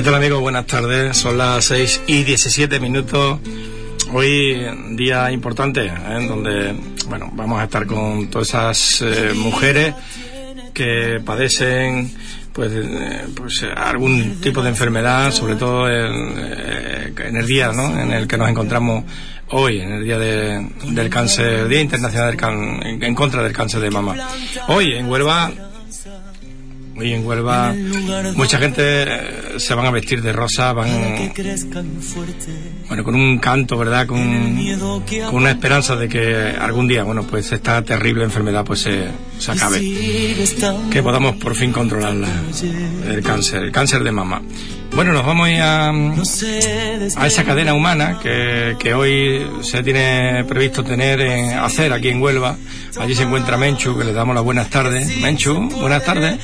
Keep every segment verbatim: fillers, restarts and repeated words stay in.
tal, amigos? Buenas tardes. Son las seis y diecisiete minutos. Hoy día importante, ¿eh? En donde, bueno, vamos a estar con todas esas eh, mujeres que padecen pues, eh, pues algún tipo de enfermedad, sobre todo en, eh, en el día, ¿no?, en el que nos encontramos hoy, en el día de, del cáncer, Día Internacional del can, en, en contra del cáncer de mama. Hoy en Huelva Hoy en Huelva mucha gente se van a vestir de rosa, van, bueno, con un canto, ¿verdad?, con, con una esperanza de que algún día, bueno, pues esta terrible enfermedad pues se, se acabe, que podamos por fin controlarla, el cáncer, el cáncer de mama. Bueno, nos vamos a ir a, a esa cadena humana que, que hoy se tiene previsto tener, en, hacer aquí en Huelva. Allí se encuentra Menchu, que le damos las buenas tardes. Menchu, buenas tardes.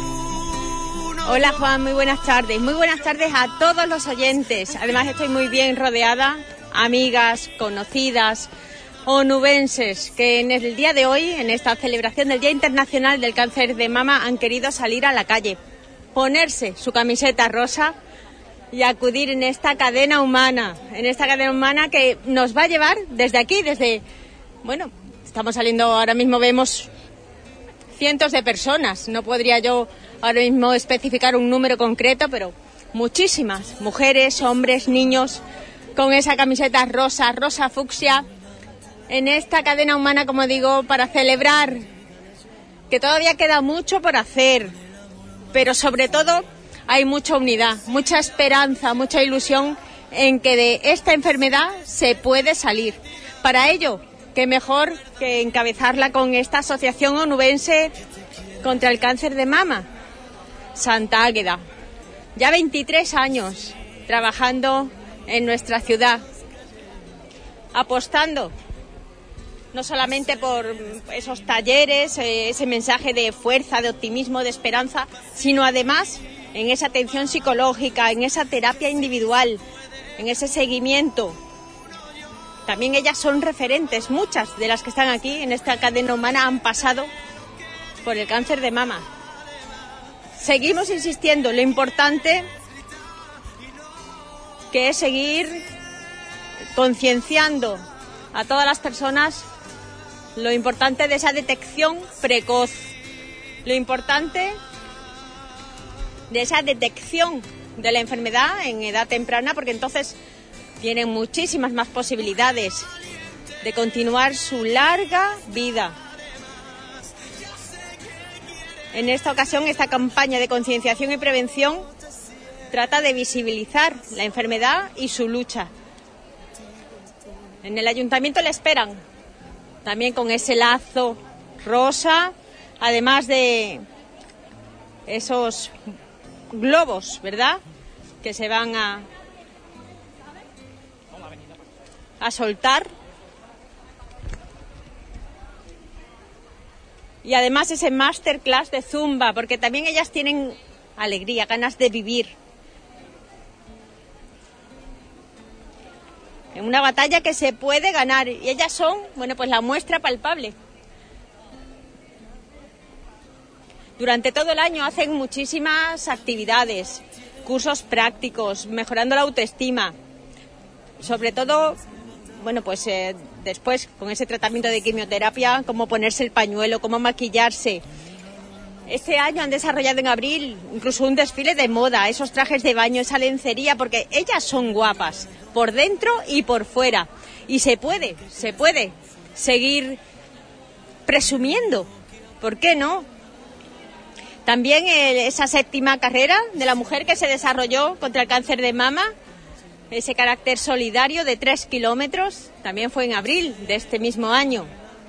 Hola Juan, muy buenas tardes. Muy buenas tardes a todos los oyentes. Además estoy muy bien rodeada, amigas, conocidas, onubenses, que en el día de hoy, en esta celebración del Día Internacional del Cáncer de Mama, han querido salir a la calle, ponerse su camiseta rosa y acudir en esta cadena humana, en esta cadena humana que nos va a llevar desde aquí, desde, bueno, estamos saliendo, ahora mismo vemos cientos de personas, no podría yo ahora mismo especificar un número concreto, pero muchísimas mujeres, hombres, niños, con esa camiseta rosa, rosa fucsia, en esta cadena humana, como digo, para celebrar que todavía queda mucho por hacer, pero sobre todo hay mucha unidad, mucha esperanza, mucha ilusión en que de esta enfermedad se puede salir. Para ello, qué mejor que encabezarla con esta asociación onubense contra el cáncer de mama, Santa Águeda. Ya veintitrés años trabajando en nuestra ciudad, apostando no solamente por esos talleres, ese mensaje de fuerza, de optimismo, de esperanza, sino además en esa atención psicológica, en esa terapia individual, en ese seguimiento. También ellas son referentes, muchas de las que están aquí en esta cadena humana han pasado por el cáncer de mama. Seguimos insistiendo, lo importante que es seguir concienciando a todas las personas lo importante de esa detección precoz, lo importante de esa detección de la enfermedad en edad temprana, porque entonces tienen muchísimas más posibilidades de continuar su larga vida. En esta ocasión, esta campaña de concienciación y prevención trata de visibilizar la enfermedad y su lucha. En el ayuntamiento le esperan, también con ese lazo rosa, además de esos globos, ¿verdad?, que se van a, a soltar. Y además ese masterclass de Zumba, porque también ellas tienen alegría, ganas de vivir. En una batalla que se puede ganar. Y ellas son, bueno, pues la muestra palpable. Durante todo el año hacen muchísimas actividades, cursos prácticos, mejorando la autoestima. Sobre todo, bueno, pues eh, después con ese tratamiento de quimioterapia, cómo ponerse el pañuelo, cómo maquillarse. Este año han desarrollado en abril incluso un desfile de moda, esos trajes de baño, esa lencería, porque ellas son guapas, por dentro y por fuera. Y se puede, se puede seguir presumiendo, ¿por qué no? También eh, esa séptima carrera de la mujer que se desarrolló contra el cáncer de mama, ese carácter solidario de tres kilómetros, también fue en abril de este mismo año.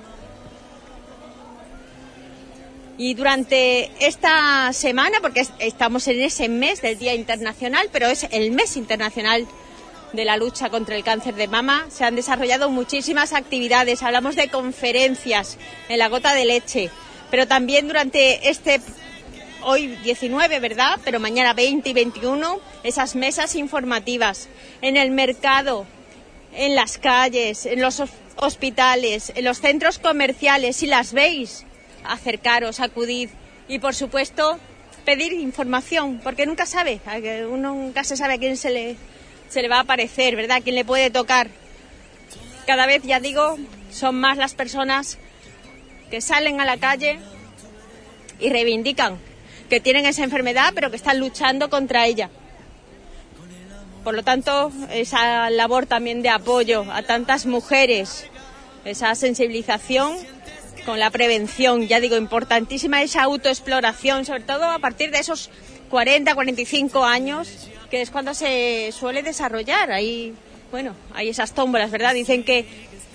Y durante esta semana, porque estamos en ese mes del Día Internacional, pero es el mes internacional de la lucha contra el cáncer de mama, se han desarrollado muchísimas actividades. Hablamos de conferencias en la Gota de Leche, pero también durante este, hoy diecinueve, ¿verdad?, pero mañana veinte y veintiuno, esas mesas informativas en el mercado, en las calles, en los hospitales, en los centros comerciales. Si las veis, acercaros, acudid. Y por supuesto, pedir información, porque nunca sabe, uno nunca se sabe a quién se le, se le va a aparecer, ¿verdad? A quién le puede tocar. Cada vez, ya digo, son más las personas que salen a la calle y reivindican que tienen esa enfermedad, pero que están luchando contra ella. Por lo tanto, esa labor también de apoyo a tantas mujeres, esa sensibilización con la prevención, ya digo, importantísima esa autoexploración, sobre todo a partir de esos cuarenta, cuarenta y cinco años, que es cuando se suele desarrollar. Ahí, bueno, hay esas tómbolas, ¿verdad? Dicen que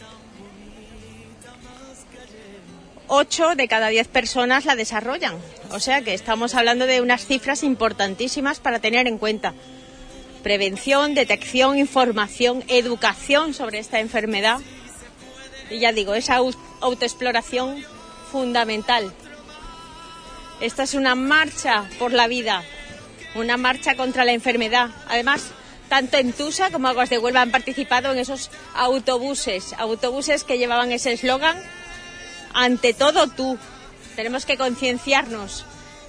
ocho de cada diez personas la desarrollan. O sea que estamos hablando de unas cifras importantísimas para tener en cuenta. Prevención, detección, información, educación sobre esta enfermedad. Y ya digo, esa autoexploración fundamental. Esta es una marcha por la vida, una marcha contra la enfermedad. Además, tanto Entusa como Aguas de Huelva han participado en esos autobuses, autobuses que llevaban ese eslogan, ante todo tú. Tenemos que concienciarnos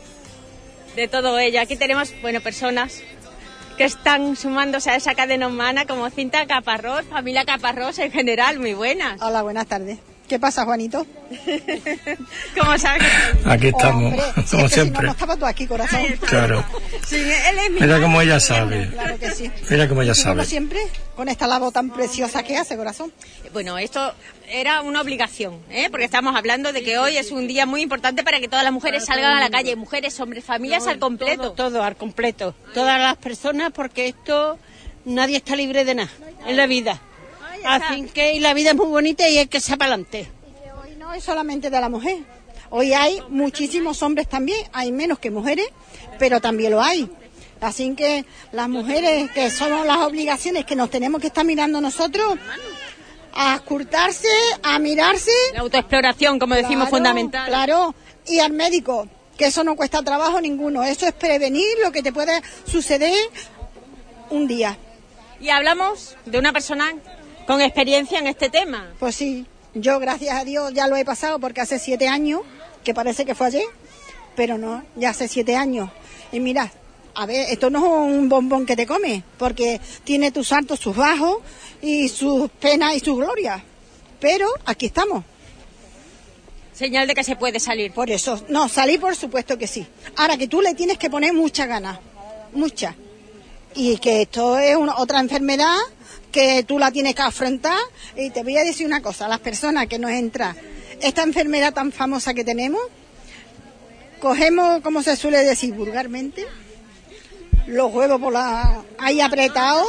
de todo ello. Aquí tenemos, bueno, personas que están sumándose a esa cadena humana, como Cinta Caparrós, familia Caparrós en general. Muy buenas. Hola, buenas tardes. ¿Qué pasa, Juanito? ¿Cómo sabes? Aquí estamos, Hombre, como si es que siempre. Si no, no estabas tú aquí, corazón. Claro. Sí, él es mi Mira madre. cómo ella sabe. Claro que sí. Mira cómo ella Como sabe. siempre, con esta labor tan preciosa que hace, corazón. Bueno, esto era una obligación, ¿eh? Porque estamos hablando de que hoy es un día muy importante para que todas las mujeres salgan a la calle, mujeres, hombres, familias al completo. Todo, todo al completo. Todas las personas, porque esto nadie está libre de nada en la vida. Así que y la vida es muy bonita y hay que ser para adelante. Hoy no es solamente de la mujer. Hoy hay muchísimos hombres también. Hay menos que mujeres, pero también lo hay. Así que las mujeres, que somos las obligaciones que nos tenemos que estar mirando nosotros, a escurtarse, a mirarse. La autoexploración, como decimos, Claro, fundamental. Claro, y al médico, que eso no cuesta trabajo ninguno. Eso es prevenir lo que te puede suceder un día. Y hablamos de una persona con experiencia en este tema. Pues sí, yo gracias a Dios ya lo he pasado porque hace siete años, que parece que fue ayer, pero no, ya hace siete años. Y mira, a ver, esto no es un bombón que te comes, porque tiene tus altos, sus bajos, y sus penas y sus glorias. Pero aquí estamos. Señal de que se puede salir. Por eso, no, salir por supuesto que sí. Ahora que tú le tienes que poner muchas ganas, muchas. Y que esto es una, otra enfermedad que tú la tienes que afrontar. Y te voy a decir una cosa, las personas que nos entra esta enfermedad tan famosa que tenemos, cogemos, como se suele decir vulgarmente, los huevos por la, ahí apretados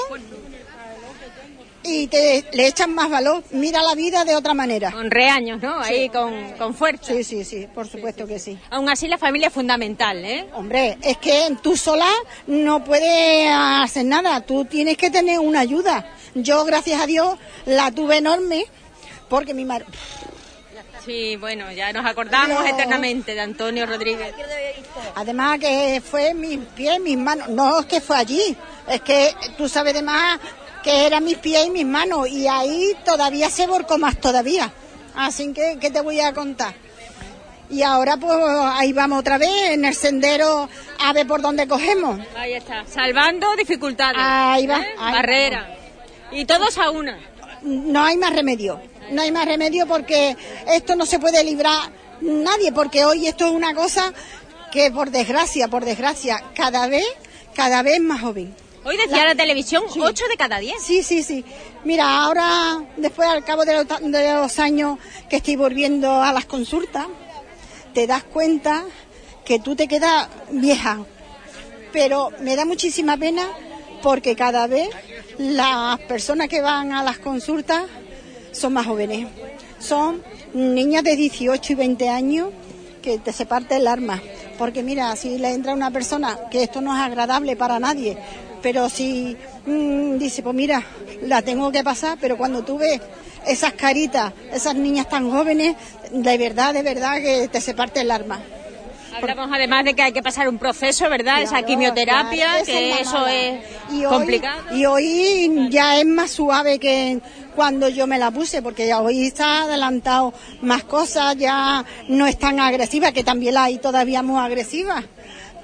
y te le echan más valor. Mira la vida de otra manera. Con reaños, ¿no? Ahí con, con fuerza. Sí, sí, sí, por supuesto que sí. Aún así la familia es fundamental, ¿eh? Hombre, es que tú sola no puedes hacer nada, tú tienes que tener una ayuda. Yo, gracias a Dios, la tuve enorme porque mi madre... Sí, bueno, ya nos acordamos Pero- eternamente de Antonio Rodríguez. Además que fue mis pies, mis manos, no es que fue allí, es que tú sabes de más que eran mis pies y mis manos y ahí todavía se volcó más todavía. Así que, ¿qué te voy a contar? Y ahora pues ahí vamos otra vez en el sendero a ver por dónde cogemos. Ahí está, salvando dificultades. Ahí va, ¿eh? ahí. Barrera. Y todos a una. No hay más remedio, no hay más remedio porque esto no se puede librar nadie, porque hoy esto es una cosa que por desgracia, por desgracia, cada vez, cada vez más joven. Hoy decía la, televisión, sí. ocho de cada diez. Sí, sí, sí. Mira, ahora, después al cabo de los, de los años que estoy volviendo a las consultas, te das cuenta que tú te quedas vieja. Pero me da muchísima pena porque cada vez las personas que van a las consultas son más jóvenes. Son niñas de dieciocho y veinte años que te se parte el alma. Porque mira, si le entra una persona, que esto no es agradable para nadie, pero si mmm, dice, pues mira, la tengo que pasar, pero cuando tú ves esas caritas, esas niñas tan jóvenes, de verdad, de verdad que te se parte el alma. Hablamos además de que hay que pasar un proceso, ¿verdad? Claro, Esa quimioterapia, claro, esa que es la eso mala. es Y hoy- complicado. Y hoy ya es más suave que cuando yo me la puse, porque ya hoy está adelantado más cosas, ya no es tan agresiva, que también la hay todavía muy agresiva.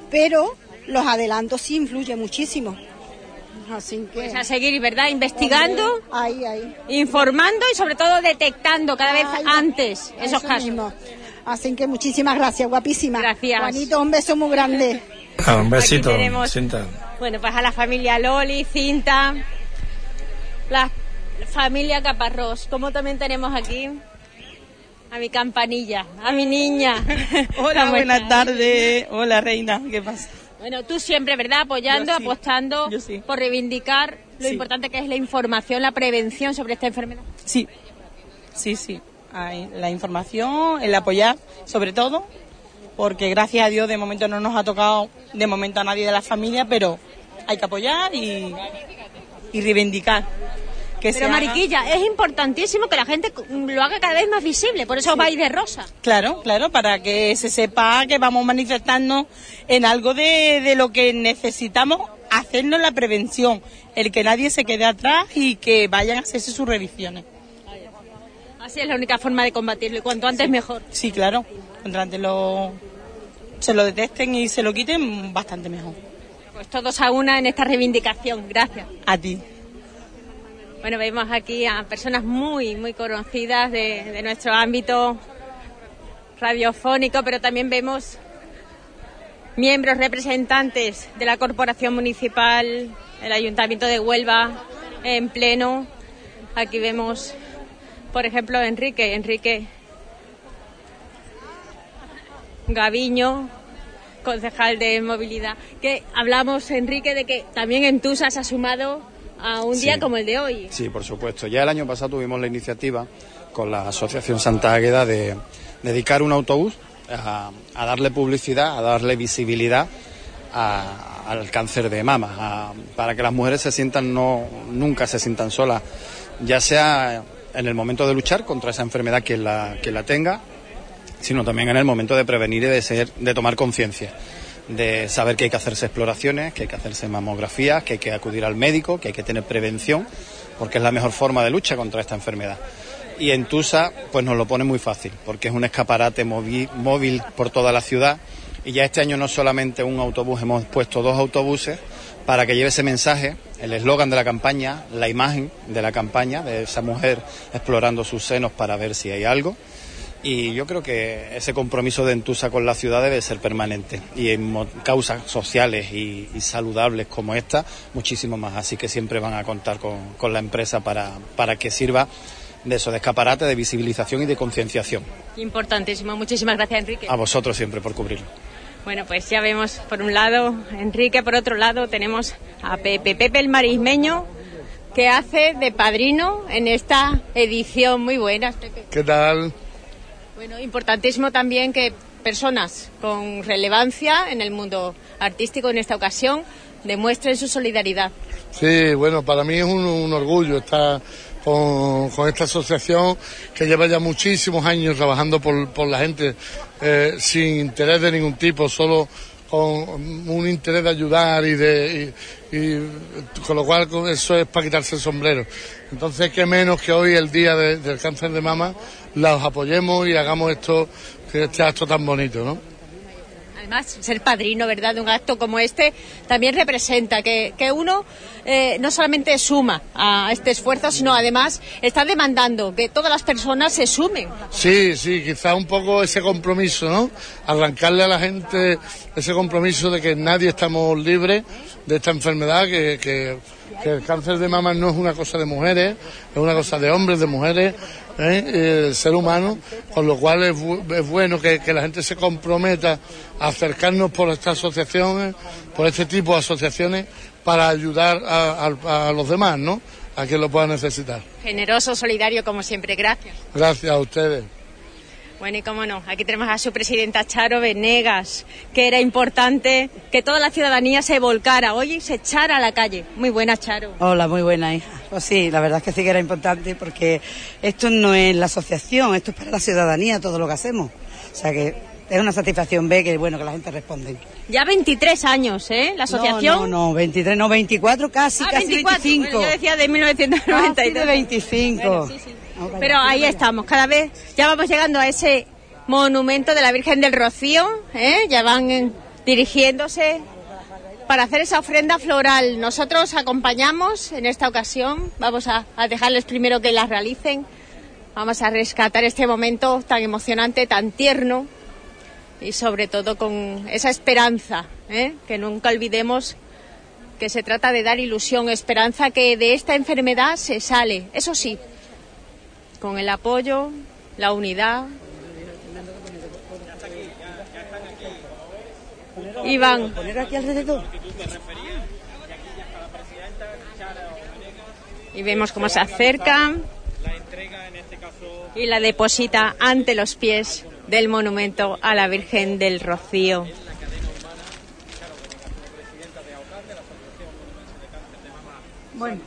pero los adelantos sí influyen muchísimo. Así que... Pues a seguir, ¿verdad? Investigando, ahí, ahí. informando y sobre todo detectando cada vez Ahí, antes esos eso casos. Mismo. Así que muchísimas gracias, guapísima. Gracias. Juanito, un beso muy grande. Ah, un besito, Aquí tenemos, Cinta. Bueno, pues a la familia Loli, Cinta, la familia Caparrós, como también tenemos aquí a mi campanilla, a mi niña. Hola, buenas tardes. Hola, reina, ¿qué pasa? Bueno, tú siempre, ¿verdad? Apoyando, Yo sí. apostando Yo sí. por reivindicar lo Sí. importante que es la información, la prevención sobre esta enfermedad. Sí, sí, sí. Hay la información, el apoyar, sobre todo, porque gracias a Dios de momento no nos ha tocado de momento a nadie de la familia, pero hay que apoyar y, y reivindicar. Que Pero se Mariquilla, haga... es importantísimo que la gente lo haga cada vez más visible, por eso Sí. vais de rosa. Claro, claro, para que se sepa que vamos manifestando en algo de, de lo que necesitamos hacernos la prevención, el que nadie se quede atrás y que vayan a hacerse sus revisiones. Así es la única forma de combatirlo y cuanto antes mejor. Sí, claro, cuanto antes lo, se lo detecten y se lo quiten, bastante mejor. Pues todos a una en esta reivindicación. Gracias. A ti. Bueno, vemos aquí a personas muy, muy conocidas de, de nuestro ámbito radiofónico, pero también vemos miembros representantes de la Corporación Municipal, el Ayuntamiento de Huelva en pleno. Aquí vemos, por ejemplo, a Enrique, Enrique Gaviño, concejal de movilidad, que hablamos, Enrique, de que también en Tusa se ha sumado a un día Sí. como el de hoy. Sí, por supuesto. Ya el año pasado tuvimos la iniciativa con la Asociación Santa Águeda de dedicar un autobús a, a darle publicidad, a darle visibilidad a, al cáncer de mama, a, para que las mujeres se sientan, no nunca se sientan solas, ya sea en el momento de luchar contra esa enfermedad quien la, quien la tenga, sino también en el momento de prevenir y de, ser, de tomar conciencia, de saber que hay que hacerse exploraciones, que hay que hacerse mamografías, que hay que acudir al médico, que hay que tener prevención, porque es la mejor forma de lucha contra esta enfermedad. Y en Tusa pues nos lo pone muy fácil, porque es un escaparate móvil, móvil por toda la ciudad, y ya este año no solamente un autobús, hemos puesto dos autobuses para que lleve ese mensaje, el eslogan de la campaña, la imagen de la campaña, de esa mujer explorando sus senos para ver si hay algo. Y yo creo que ese compromiso de Entusa con la ciudad debe ser permanente. Y en mo- causas sociales y, y saludables como esta, muchísimo más. Así que siempre van a contar con, con la empresa para, para que sirva de eso, de escaparate, de visibilización y de concienciación. Importantísimo. Muchísimas gracias, Enrique. A vosotros siempre por cubrirlo. Bueno, pues ya vemos por un lado Enrique, por otro lado tenemos a Pepe, Pepe el marismeño, que hace de padrino en esta edición. Muy buenas, Pepe. ¿Qué tal? Bueno, importantísimo también que personas con relevancia en el mundo artístico en esta ocasión demuestren su solidaridad. Sí, bueno, para mí es un, un orgullo estar con, con esta asociación que lleva ya muchísimos años trabajando por, por la gente eh, sin interés de ningún tipo, solo con un interés de ayudar y de y, y con lo cual eso es para quitarse el sombrero. Entonces, qué menos que hoy, el día de, del cáncer de mama, los apoyemos y hagamos esto, este acto tan bonito, ¿no? Además, ser padrino, ¿verdad?, de un acto como este también representa que, que uno eh, no solamente suma a este esfuerzo, sino además está demandando que todas las personas se sumen. Sí, sí, quizá un poco ese compromiso, ¿no? Arrancarle a la gente ese compromiso de que nadie estamos libres de esta enfermedad, que, que, que el cáncer de mama no es una cosa de mujeres, es una cosa de hombres, de mujeres, ¿eh? El ser humano, con lo cual es, bu- es bueno que, que la gente se comprometa a acercarnos por estas asociaciones, por este tipo de asociaciones, para ayudar a, a, a los demás, ¿no? A quien lo pueda necesitar. Generoso, solidario, como siempre. Gracias. Gracias a ustedes. Bueno, y cómo no, aquí tenemos a su presidenta Charo Venegas, que era importante que toda la ciudadanía se volcara hoy y se echara a la calle. Muy buena, Charo. Hola, muy buena, hija. Pues sí, la verdad es que sí que era importante porque esto no es la asociación, esto es para la ciudadanía, todo lo que hacemos. O sea que es una satisfacción ver que bueno que la gente responde. Ya veintitrés años, ¿eh? La asociación. No, no, no, veintitrés, no, veinticuatro, casi, Ah, casi veinticuatro. veinticinco. Bueno, yo decía de mil novecientos noventa y Casi tres. de veinticinco. Bueno, sí, sí. No, vaya, Pero ahí vaya. estamos, cada vez ya vamos llegando a ese monumento de la Virgen del Rocío, ¿eh? Ya van en dirigiéndose para hacer esa ofrenda floral. Nosotros acompañamos en esta ocasión, vamos a, a dejarles primero que la realicen, vamos a rescatar este momento tan emocionante, tan tierno y sobre todo con esa esperanza, ¿eh? Que nunca olvidemos que se trata de dar ilusión, esperanza que de esta enfermedad se sale, eso sí, con el apoyo, la unidad. Iván. Poner aquí alrededor. Y vemos cómo se acerca y la deposita ante los pies del monumento a la Virgen del Rocío. Bueno,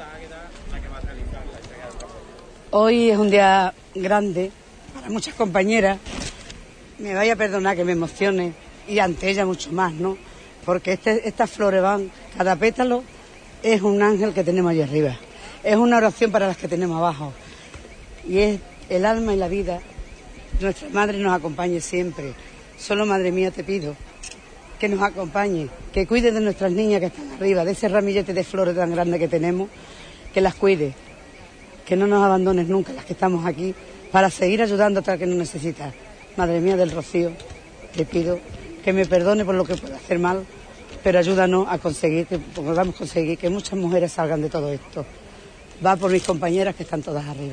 hoy es un día grande para muchas compañeras. Me vaya a perdonar que me emocione y ante ella mucho más, ¿no? Porque este, estas flores van, cada pétalo es un ángel que tenemos allí arriba. Es una oración para las que tenemos abajo. Y es el alma y la vida. Nuestra madre nos acompañe siempre. Solo, madre mía, te pido que nos acompañe, que cuide de nuestras niñas que están arriba, de ese ramillete de flores tan grande que tenemos, que las cuide, que no nos abandones nunca las que estamos aquí, para seguir ayudando a otras que nos necesitan. Madre mía del Rocío, te pido que me perdone por lo que pueda hacer mal, pero ayúdanos a conseguir, que podamos conseguir que muchas mujeres salgan de todo esto. Va por mis compañeras que están todas arriba.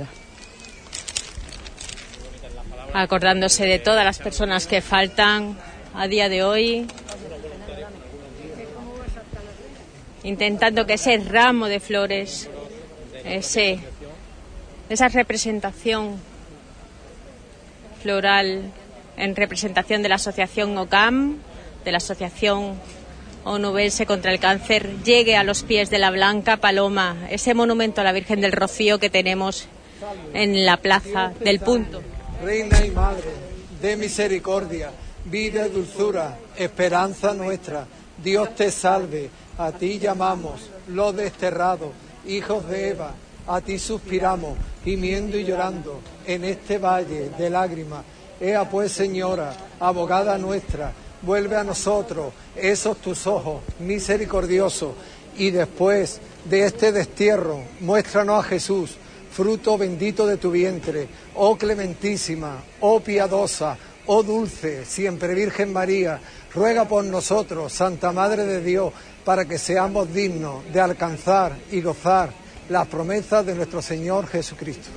Acordándose de todas las personas que faltan a día de hoy, intentando que ese ramo de flores, ese, esa representación floral en representación de la asociación O C A M, de la asociación onubense contra el cáncer, llegue a los pies de la Blanca Paloma, ese monumento a la Virgen del Rocío que tenemos en la plaza del Punto. Reina y Madre, de misericordia, vida y dulzura, esperanza nuestra, Dios te salve, a ti llamamos, los desterrados, hijos de Eva, a ti suspiramos, gimiendo y llorando, en este valle de lágrimas. Ea pues, Señora, abogada nuestra, vuelve a nosotros esos tus ojos misericordiosos, y después de este destierro, muéstranos a Jesús, fruto bendito de tu vientre, oh clementísima, oh piadosa, oh dulce, siempre Virgen María, ruega por nosotros, Santa Madre de Dios, para que seamos dignos de alcanzar y gozar las promesas de nuestro Señor Jesucristo.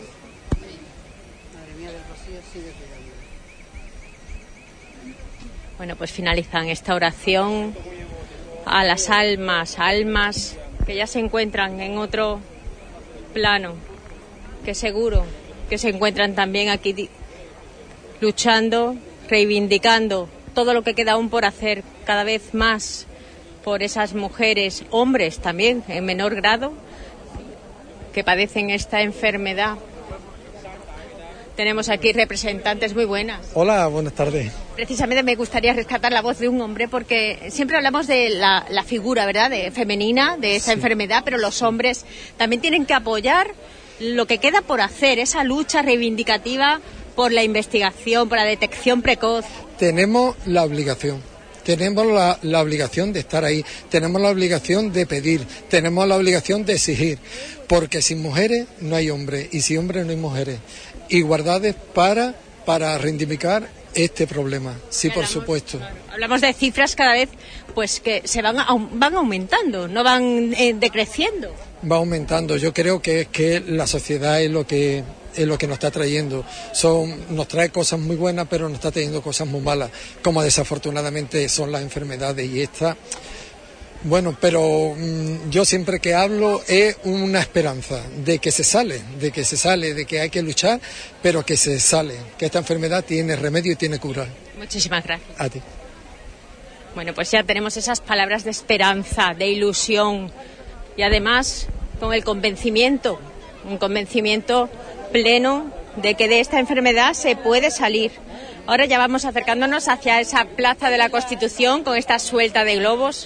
Bueno, pues finalizan esta oración a las almas, almas que ya se encuentran en otro plano, que seguro que se encuentran también aquí luchando, reivindicando todo lo que queda aún por hacer, cada vez más por esas mujeres, hombres también en menor grado, que padecen esta enfermedad. Tenemos aquí representantes muy buenas. Hola, buenas tardes. Precisamente me gustaría rescatar la voz de un hombre porque siempre hablamos de la, la figura, ¿verdad?, de, femenina de esta sí. enfermedad, pero los hombres también tienen que apoyar lo que queda por hacer, esa lucha reivindicativa por la investigación, por la detección precoz. Tenemos la obligación. Tenemos la, la obligación de estar ahí, tenemos la obligación de pedir, tenemos la obligación de exigir, porque sin mujeres no hay hombres y sin hombres no hay mujeres. Igualdades para, para reivindicar este problema, sí, hablamos, por supuesto. Claro, hablamos de cifras cada vez pues que se van, van aumentando, no van eh, decreciendo. Va aumentando, yo creo que es que la sociedad es lo que... es lo que nos está trayendo. Son, nos trae cosas muy buenas, pero nos está trayendo cosas muy malas, como desafortunadamente son las enfermedades y esta. Bueno, pero mmm, yo siempre que hablo es una esperanza de que se sale, de que se sale, de que hay que luchar, pero que se sale, que esta enfermedad tiene remedio y tiene cura. Muchísimas gracias. A ti. Bueno, pues ya tenemos esas palabras de esperanza, de ilusión y además con el convencimiento, un convencimiento pleno de que de esta enfermedad se puede salir. Ahora ya vamos acercándonos hacia esa Plaza de la Constitución con esta suelta de globos.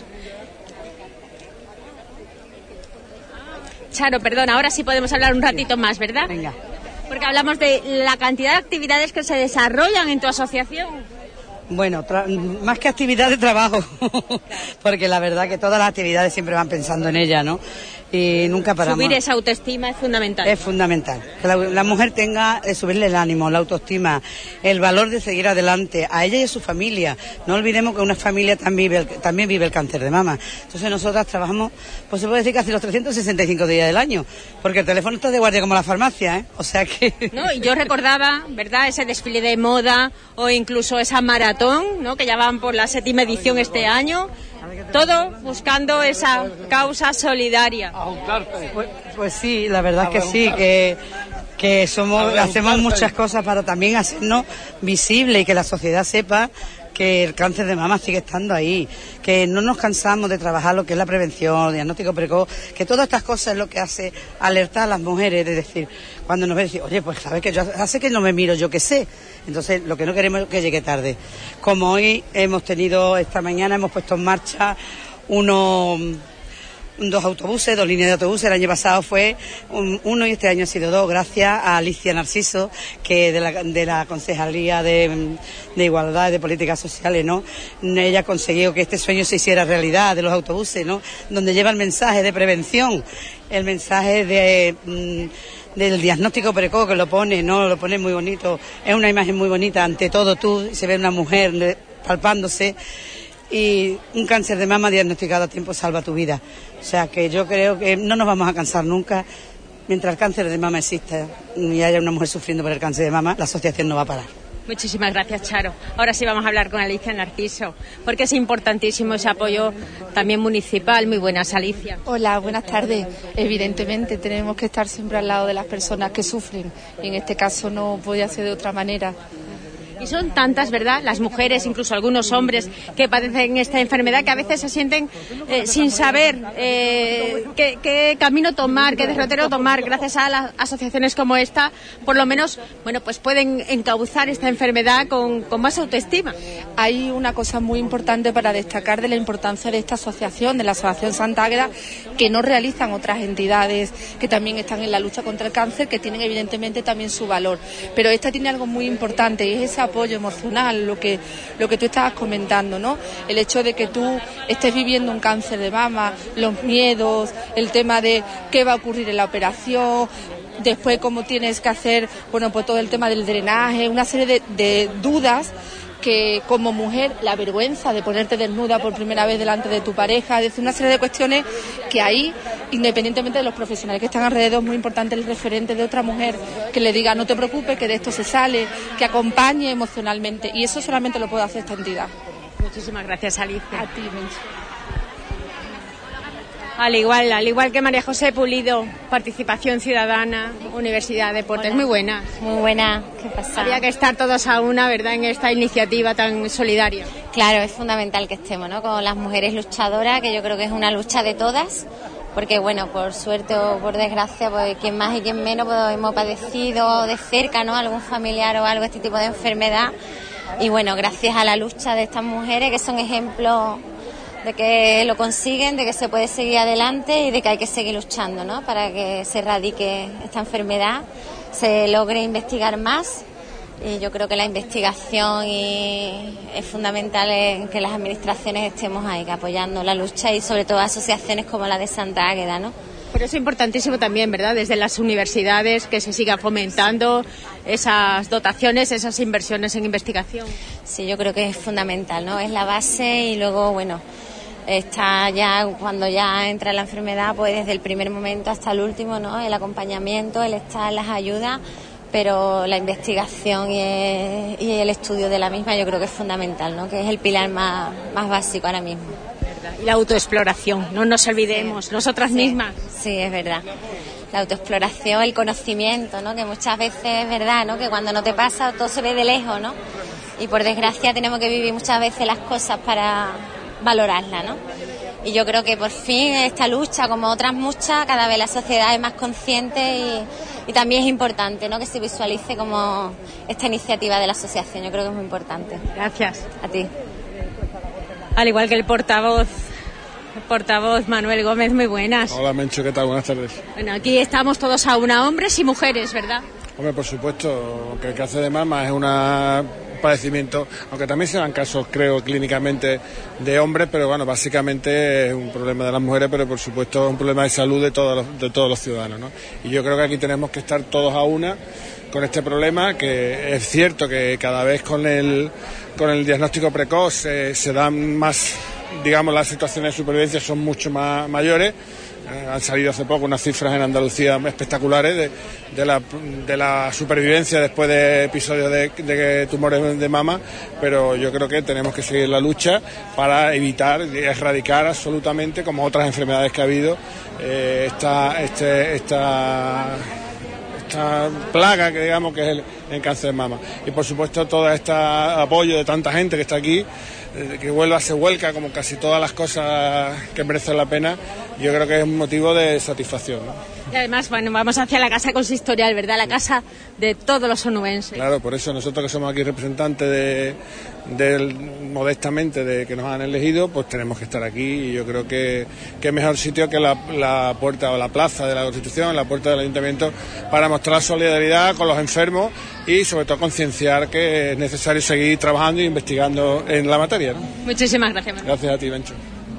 Charo, perdón, ahora sí podemos hablar un ratito más, ¿verdad? Venga. Porque hablamos de la cantidad de actividades que se desarrollan en tu asociación. Bueno, tra- más que actividad de trabajo, porque la verdad que todas las actividades siempre van pensando en ella, ¿no? Y nunca paramos. Subir esa autoestima es fundamental. Es fundamental. Que la, la mujer tenga, eh, subirle el ánimo, la autoestima, el valor de seguir adelante, a ella y a su familia. No olvidemos que una familia también vive, el, también vive el cáncer de mama. Entonces nosotras trabajamos, pues se puede decir casi los trescientos sesenta y cinco días del año, porque el teléfono está de guardia como la farmacia, ¿eh? O sea que... No, y yo recordaba, ¿verdad?, ese desfile de moda o incluso esa maratón, ¿no?, que ya van por la séptima edición este año. Todo buscando esa causa solidaria. Pues, pues sí, la verdad es que sí, que, que somos, hacemos muchas cosas para también hacernos visibles y que la sociedad sepa que el cáncer de mama sigue estando ahí, que no nos cansamos de trabajar lo que es la prevención, el diagnóstico precoz, que todas estas cosas es lo que hace alertar a las mujeres, de decir, cuando nos ven, decir, oye, pues sabes que yo hace que no me miro, yo qué sé. Entonces, lo que no queremos es que llegue tarde. Como hoy hemos tenido, esta mañana hemos puesto en marcha unos... dos autobuses, dos líneas de autobuses. El año pasado fue un, uno y este año ha sido dos, gracias a Alicia Narciso, que de la, de la Concejalía de, de Igualdad y de Políticas Sociales, ¿no? Ella consiguió que este sueño se hiciera realidad, de los autobuses, ¿no? Donde lleva el mensaje de prevención, el mensaje de... Mmm, del diagnóstico precoz, que lo pone, no lo pone muy bonito, es una imagen muy bonita, ante todo tú, se ve una mujer palpándose, y un cáncer de mama diagnosticado a tiempo salva tu vida. O sea que yo creo que no nos vamos a cansar nunca. Mientras el cáncer de mama exista y haya una mujer sufriendo por el cáncer de mama, la asociación no va a parar. Muchísimas gracias, Charo. Ahora sí vamos a hablar con Alicia Narciso, porque es importantísimo ese apoyo también municipal. Muy buenas, Alicia. Hola, buenas tardes. Evidentemente tenemos que estar siempre al lado de las personas que sufren. En este caso no podía ser de otra manera. Y son tantas, ¿verdad?, las mujeres, incluso algunos hombres, que padecen esta enfermedad, que a veces se sienten eh, sin saber eh, qué, qué camino tomar, qué derrotero tomar. Gracias a las asociaciones como esta, por lo menos, bueno, pues pueden encauzar esta enfermedad con, con más autoestima. Hay una cosa muy importante para destacar de la importancia de esta asociación, de la Asociación Santa Águeda, que no realizan otras entidades que también están en la lucha contra el cáncer, que tienen evidentemente también su valor. Pero esta tiene algo muy importante, y es esa apoyo emocional, lo que lo que tú estabas comentando, ¿no? El hecho de que tú estés viviendo un cáncer de mama, los miedos, el tema de qué va a ocurrir en la operación, después cómo tienes que hacer, bueno, pues todo el tema del drenaje, una serie de, de dudas que como mujer, la vergüenza de ponerte desnuda por primera vez delante de tu pareja, es decir, una serie de cuestiones que ahí, independientemente de los profesionales que están alrededor, es muy importante el referente de otra mujer que le diga, no te preocupes, que de esto se sale, que acompañe emocionalmente, y eso solamente lo puede hacer esta entidad. Muchísimas gracias, Alicia. A ti, Menchi. Al igual, al igual que María José Pulido, Participación Ciudadana, Universidad de Deportes. Hola. Muy buenas. Muy buena, ¿qué pasa? Había que estar todos a una, ¿verdad?, en esta iniciativa tan solidaria. Claro, es fundamental que estemos, ¿no?, con las mujeres luchadoras, que yo creo que es una lucha de todas, porque bueno, por suerte o por desgracia, pues quien más y quien menos pues, hemos padecido de cerca, ¿no?, algún familiar o algo, este tipo de enfermedad, y bueno, gracias a la lucha de estas mujeres, que son ejemplos de que lo consiguen, de que se puede seguir adelante y de que hay que seguir luchando, ¿no?, para que se erradique esta enfermedad, se logre investigar más, y yo creo que la investigación y es fundamental en que las administraciones estemos ahí apoyando la lucha, y sobre todo asociaciones como la de Santa Águeda, ¿no? Pero es importantísimo también, ¿verdad?, desde las universidades, que se siga fomentando esas dotaciones, esas inversiones en investigación. Sí, yo creo que es fundamental, ¿no? Es la base, y luego, bueno, está ya, cuando ya entra la enfermedad, pues desde el primer momento hasta el último, ¿no?, el acompañamiento, el estar, las ayudas, pero la investigación y el, y el estudio de la misma yo creo que es fundamental, ¿no?, que es el pilar más, más básico ahora mismo. Y la autoexploración, no nos olvidemos, sí, nosotras sí, mismas. Sí, es verdad. La autoexploración, el conocimiento, ¿no?, que muchas veces es verdad, ¿no?, que cuando no te pasa todo se ve de lejos, ¿no?, y por desgracia tenemos que vivir muchas veces las cosas para valorarlas, ¿no? Y yo creo que por fin esta lucha, como otras muchas, cada vez la sociedad es más consciente, y, y también es importante, ¿no?, que se visualice como esta iniciativa de la asociación. Yo creo que es muy importante. Gracias. A ti. Al igual que el portavoz, el portavoz Manuel Gómez, muy buenas. Hola, Mencho, ¿qué tal? Buenas tardes. Bueno, aquí estamos todos a una, hombres y mujeres, ¿verdad? Hombre, por supuesto, que el cáncer de mama es una padecimientos, aunque también se dan casos, creo, clínicamente de hombres, pero bueno, básicamente es un problema de las mujeres, pero por supuesto es un problema de salud de todos los, de todos los ciudadanos, ¿no? Y yo creo que aquí tenemos que estar todos a una con este problema, que es cierto que cada vez con el, con el diagnóstico precoz eh, se dan más, digamos, las situaciones de supervivencia son mucho más mayores. Eh, han salido hace poco unas cifras en Andalucía espectaculares de, de, la, de la supervivencia después de episodios de, de tumores de mama, pero yo creo que tenemos que seguir la lucha para evitar, erradicar absolutamente, como otras enfermedades que ha habido, eh, esta, este, esta, esta plaga que digamos que es el, el cáncer de mama. Y por supuesto todo este apoyo de tanta gente que está aquí, que vuelva, se vuelca como casi todas las cosas que merecen la pena, yo creo que es un motivo de satisfacción, ¿no? Y además, bueno, vamos hacia la casa consistorial, ¿verdad? La casa de todos los onubenses. Claro, por eso nosotros que somos aquí representantes de, de modestamente de que nos han elegido, pues tenemos que estar aquí, y yo creo que qué mejor sitio que la, la puerta o la plaza de la Constitución, la puerta del Ayuntamiento, para mostrar solidaridad con los enfermos y sobre todo concienciar que es necesario seguir trabajando e investigando en la materia, ¿no? Muchísimas gracias, Manuel. Gracias a ti, Bencho.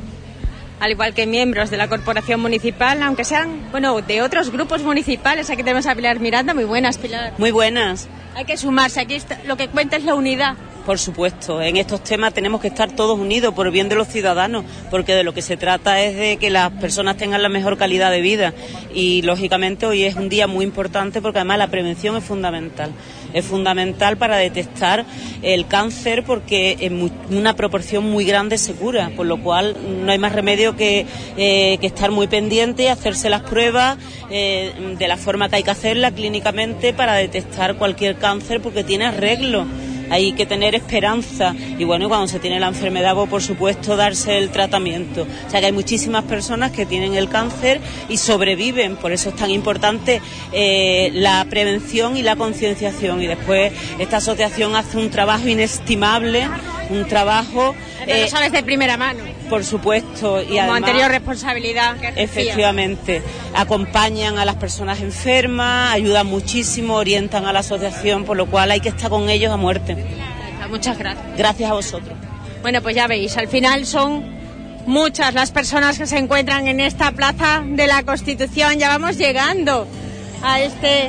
Al igual que miembros de la Corporación Municipal, aunque sean, bueno, de otros grupos municipales. Aquí tenemos a Pilar Miranda. Muy buenas, Pilar. Muy buenas. Hay que sumarse, aquí está, lo que cuenta es la unidad. Por supuesto, en estos temas tenemos que estar todos unidos por el bien de los ciudadanos, porque de lo que se trata es de que las personas tengan la mejor calidad de vida, y lógicamente hoy es un día muy importante porque además la prevención es fundamental. Es fundamental para detectar el cáncer porque en una proporción muy grande se cura, por lo cual no hay más remedio que, eh, que estar muy pendiente y hacerse las pruebas eh, de la forma que hay que hacerla clínicamente para detectar cualquier cáncer, porque tiene arreglo. Hay que tener esperanza y bueno, cuando se tiene la enfermedad, pues, por supuesto darse el tratamiento. O sea que hay muchísimas personas que tienen el cáncer y sobreviven, por eso es tan importante eh, la prevención y la concienciación, y después esta asociación hace un trabajo inestimable, un trabajo... Eh, lo sabes de primera mano. Por supuesto. Y como además, anterior responsabilidad que efectivamente, acompañan a las personas enfermas, ayudan muchísimo, orientan a la asociación, por lo cual hay que estar con ellos a muerte. Muchas gracias. Gracias a vosotros. Bueno, pues ya veis, al final son muchas las personas que se encuentran en esta plaza de la Constitución. Ya vamos llegando a este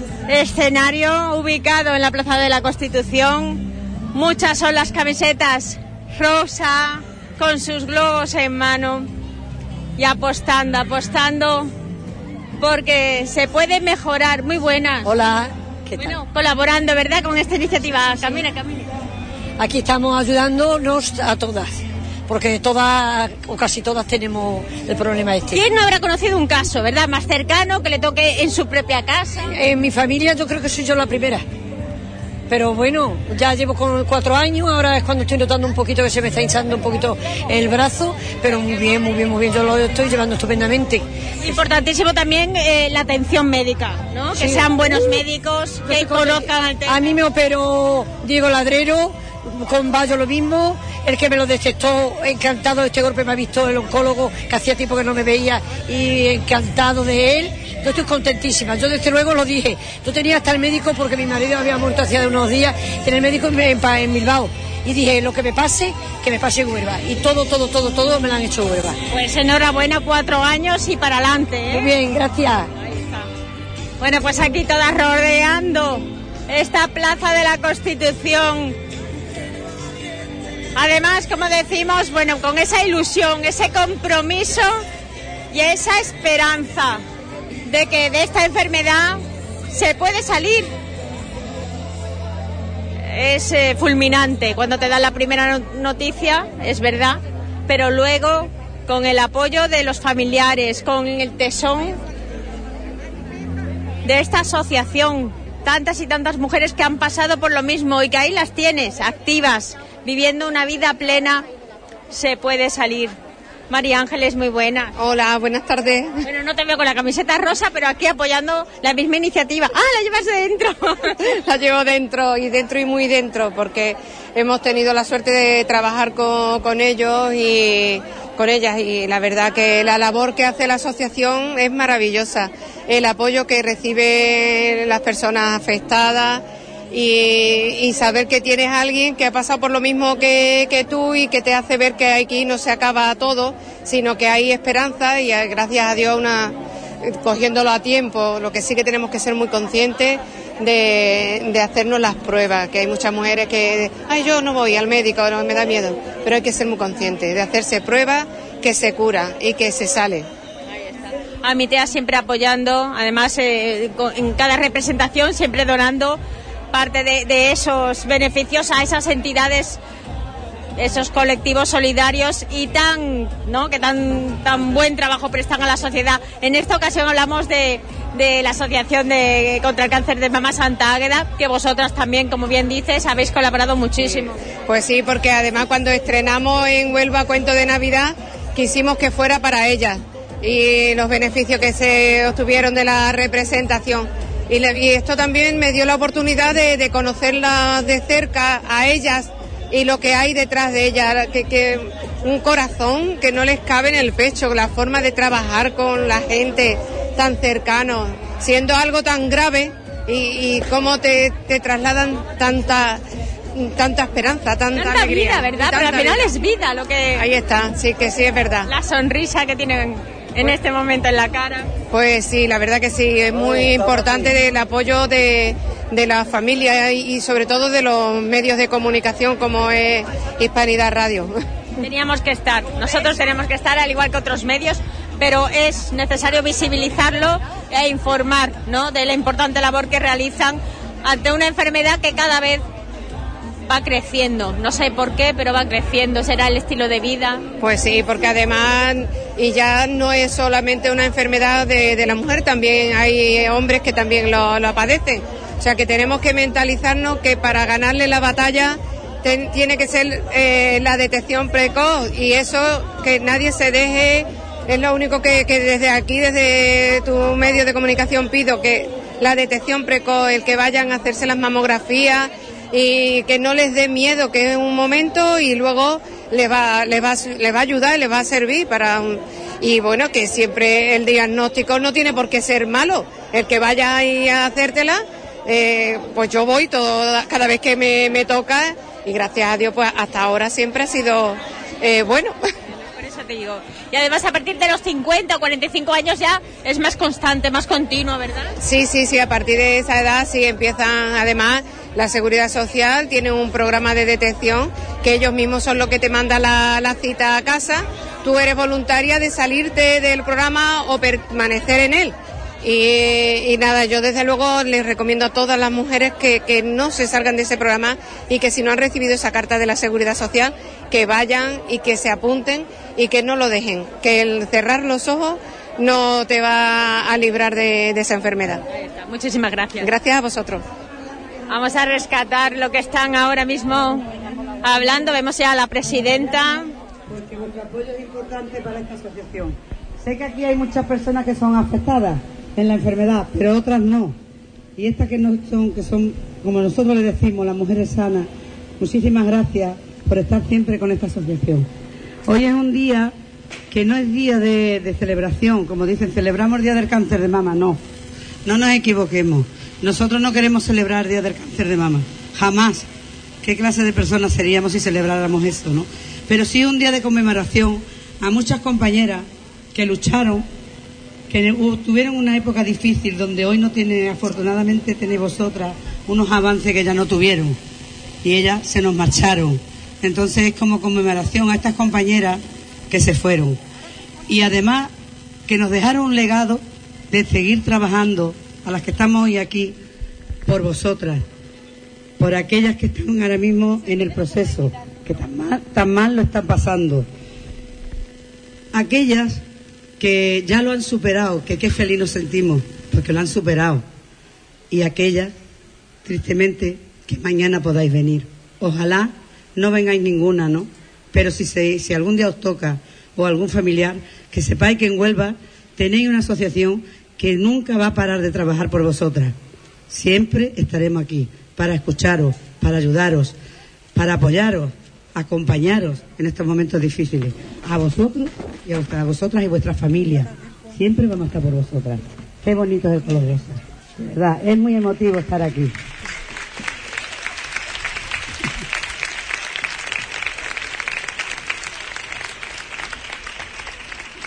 escenario ubicado en la plaza de la Constitución. Muchas son las camisetas rosa con sus globos en mano y apostando, apostando porque se puede mejorar. Muy buenas. Hola, ¿qué tal? Bueno, colaborando, ¿verdad?, con esta iniciativa. Sí. Camina, camina. Aquí estamos ayudándonos a todas, porque todas o casi todas tenemos el problema este. ¿Quién no habrá conocido un caso, verdad, más cercano, que le toque en su propia casa? En mi familia yo creo que soy yo la primera. Pero bueno, ya llevo con cuatro años, ahora es cuando estoy notando un poquito que se me está hinchando un poquito el brazo, pero muy bien, muy bien, muy bien, yo lo estoy llevando estupendamente. Importantísimo también eh, la atención médica, ¿no? Sí. Que sean buenos médicos, que conozcan al tema. A mí me operó Diego Ladrero, con Bayo lo mismo, el que me lo detectó, encantado de este golpe, me ha visto el oncólogo, que hacía tiempo que no me veía, y encantado de él. Yo estoy contentísima, yo desde luego lo dije. Yo tenía hasta el médico, porque mi marido había muerto hacía unos días, tenía el médico en, en, en Bilbao, y dije, lo que me pase, que me pase en Huelva, y todo, todo, todo, todo me lo han hecho en Huelva. Pues enhorabuena, cuatro años y para adelante, ¿eh? Muy bien, gracias. Ahí está. Bueno, pues aquí todas rodeando esta plaza de la Constitución. Además, como decimos, bueno, con esa ilusión, ese compromiso y esa esperanza de que de esta enfermedad se puede salir. Es eh, fulminante cuando te dan la primera noticia, es verdad, pero luego con el apoyo de los familiares, con el tesón de esta asociación, tantas y tantas mujeres que han pasado por lo mismo y que ahí las tienes, activas, viviendo una vida plena, se puede salir. María Ángeles, muy buena. Hola, buenas tardes. Bueno, no te veo con la camiseta rosa, pero aquí apoyando la misma iniciativa. ¡Ah, la llevas dentro! La llevo dentro, y dentro y muy dentro, porque hemos tenido la suerte de trabajar con, con ellos y con ellas, y la verdad que la labor que hace la asociación es maravillosa. El apoyo que reciben las personas afectadas, y, y saber que tienes a alguien que ha pasado por lo mismo que, que tú y que te hace ver que aquí no se acaba todo, sino que hay esperanza y gracias a Dios una, cogiéndolo a tiempo. Lo que sí que tenemos que ser muy conscientes de, de hacernos las pruebas, que hay muchas mujeres que, ay, yo no voy al médico, no me da miedo, pero hay que ser muy conscientes de hacerse pruebas, que se cura y que se sale. Amitea siempre apoyando, además eh, en cada representación siempre donando parte de, de esos beneficios a esas entidades, esos colectivos solidarios y tan, ¿no?, que tan tan buen trabajo prestan a la sociedad. En esta ocasión hablamos de, de la Asociación de contra el Cáncer de Mama Santa Águeda, que vosotras también, como bien dices, habéis colaborado muchísimo. Pues sí, porque además cuando estrenamos en Huelva Cuento de Navidad, quisimos que fuera para ellas y los beneficios que se obtuvieron de la representación. Y, le, y esto también me dio la oportunidad de, de conocerlas de cerca a ellas y lo que hay detrás de ellas, que, que un corazón que no les cabe en el pecho, la forma de trabajar con la gente tan cercano, siendo algo tan grave y, y cómo te, te trasladan tanta tanta esperanza, tanta, tanta alegría. Vida, ¿verdad? Pero al final vida. Es vida lo que... Ahí está, sí, que sí, es verdad. La sonrisa que tienen en pues, este momento en la cara. Pues sí, la verdad que sí, es muy importante el apoyo de, de la familia y, y sobre todo de los medios de comunicación como es Hispanidad Radio. Teníamos que estar, nosotros tenemos que estar al igual que otros medios, pero es necesario visibilizarlo e informar, ¿no?, de la importante labor que realizan ante una enfermedad que cada vez va creciendo, no sé por qué, pero va creciendo, será el estilo de vida. Pues sí, porque además, y ya no es solamente una enfermedad de, de la mujer, también hay hombres que también lo, lo padecen. O sea que tenemos que mentalizarnos que para ganarle la batalla ten, tiene que ser eh, la detección precoz, y eso, que nadie se deje, es lo único que, que desde aquí, desde tu medio de comunicación pido, que la detección precoz, el que vayan a hacerse las mamografías, y que no les dé miedo, que es un momento y luego les va, les va, les va a ayudar, les va a servir para un... Y bueno, que siempre el diagnóstico no tiene por qué ser malo. El que vaya ahí a hacértela, eh, pues yo voy todo, cada vez que me, me toca, y gracias a Dios pues hasta ahora siempre ha sido eh, bueno. Por eso te digo. Y además a partir de los cincuenta o cuarenta y cinco años ya es más constante, más continuo, ¿verdad? Sí, sí, sí, a partir de esa edad sí empiezan. Además, la Seguridad Social tiene un programa de detección que ellos mismos son los que te mandan la, la cita a casa. Tú eres voluntaria de salirte del programa o permanecer en él. Y, y nada, yo desde luego les recomiendo a todas las mujeres que, que no se salgan de ese programa y que si no han recibido esa carta de la Seguridad Social, que vayan y que se apunten y que no lo dejen, que el cerrar los ojos no te va a librar de, de esa enfermedad. Muchísimas gracias. Gracias a vosotros. Vamos a rescatar lo que están ahora mismo hablando. Vemos ya a la presidenta. Porque vuestro apoyo es importante para esta asociación. Sé que aquí hay muchas personas que son afectadas en la enfermedad, pero otras no. Y estas que no son, que son, como nosotros le decimos, las mujeres sanas, muchísimas gracias por estar siempre con esta asociación. Hoy es un día que no es día de, de celebración, como dicen, celebramos el Día del Cáncer de Mama. No, no nos equivoquemos. Nosotros no queremos celebrar el Día del Cáncer de Mama, jamás. ¿Qué clase de personas seríamos si celebráramos esto, no? Pero sí un día de conmemoración a muchas compañeras que lucharon, que tuvieron una época difícil, donde hoy no tiene, afortunadamente tenéis vosotras unos avances que ya no tuvieron, y ellas se nos marcharon. Entonces es como conmemoración a estas compañeras que se fueron, y además que nos dejaron un legado de seguir trabajando, a las que estamos hoy aquí, por vosotras, por aquellas que están ahora mismo en el proceso, que tan mal, tan mal lo están pasando, aquellas que ya lo han superado, que qué feliz nos sentimos, porque lo han superado, y aquellas, tristemente, que mañana podáis venir. Ojalá no vengáis ninguna, ¿no? Pero si, se, si algún día os toca, o algún familiar, que sepáis que en Huelva tenéis una asociación que nunca va a parar de trabajar por vosotras. Siempre estaremos aquí para escucharos, para ayudaros, para apoyaros, acompañaros en estos momentos difíciles. A vosotros y a, a vosotras y vuestras familias. Siempre vamos a estar por vosotras. Qué bonito es el color rosa. De verdad, es muy emotivo estar aquí.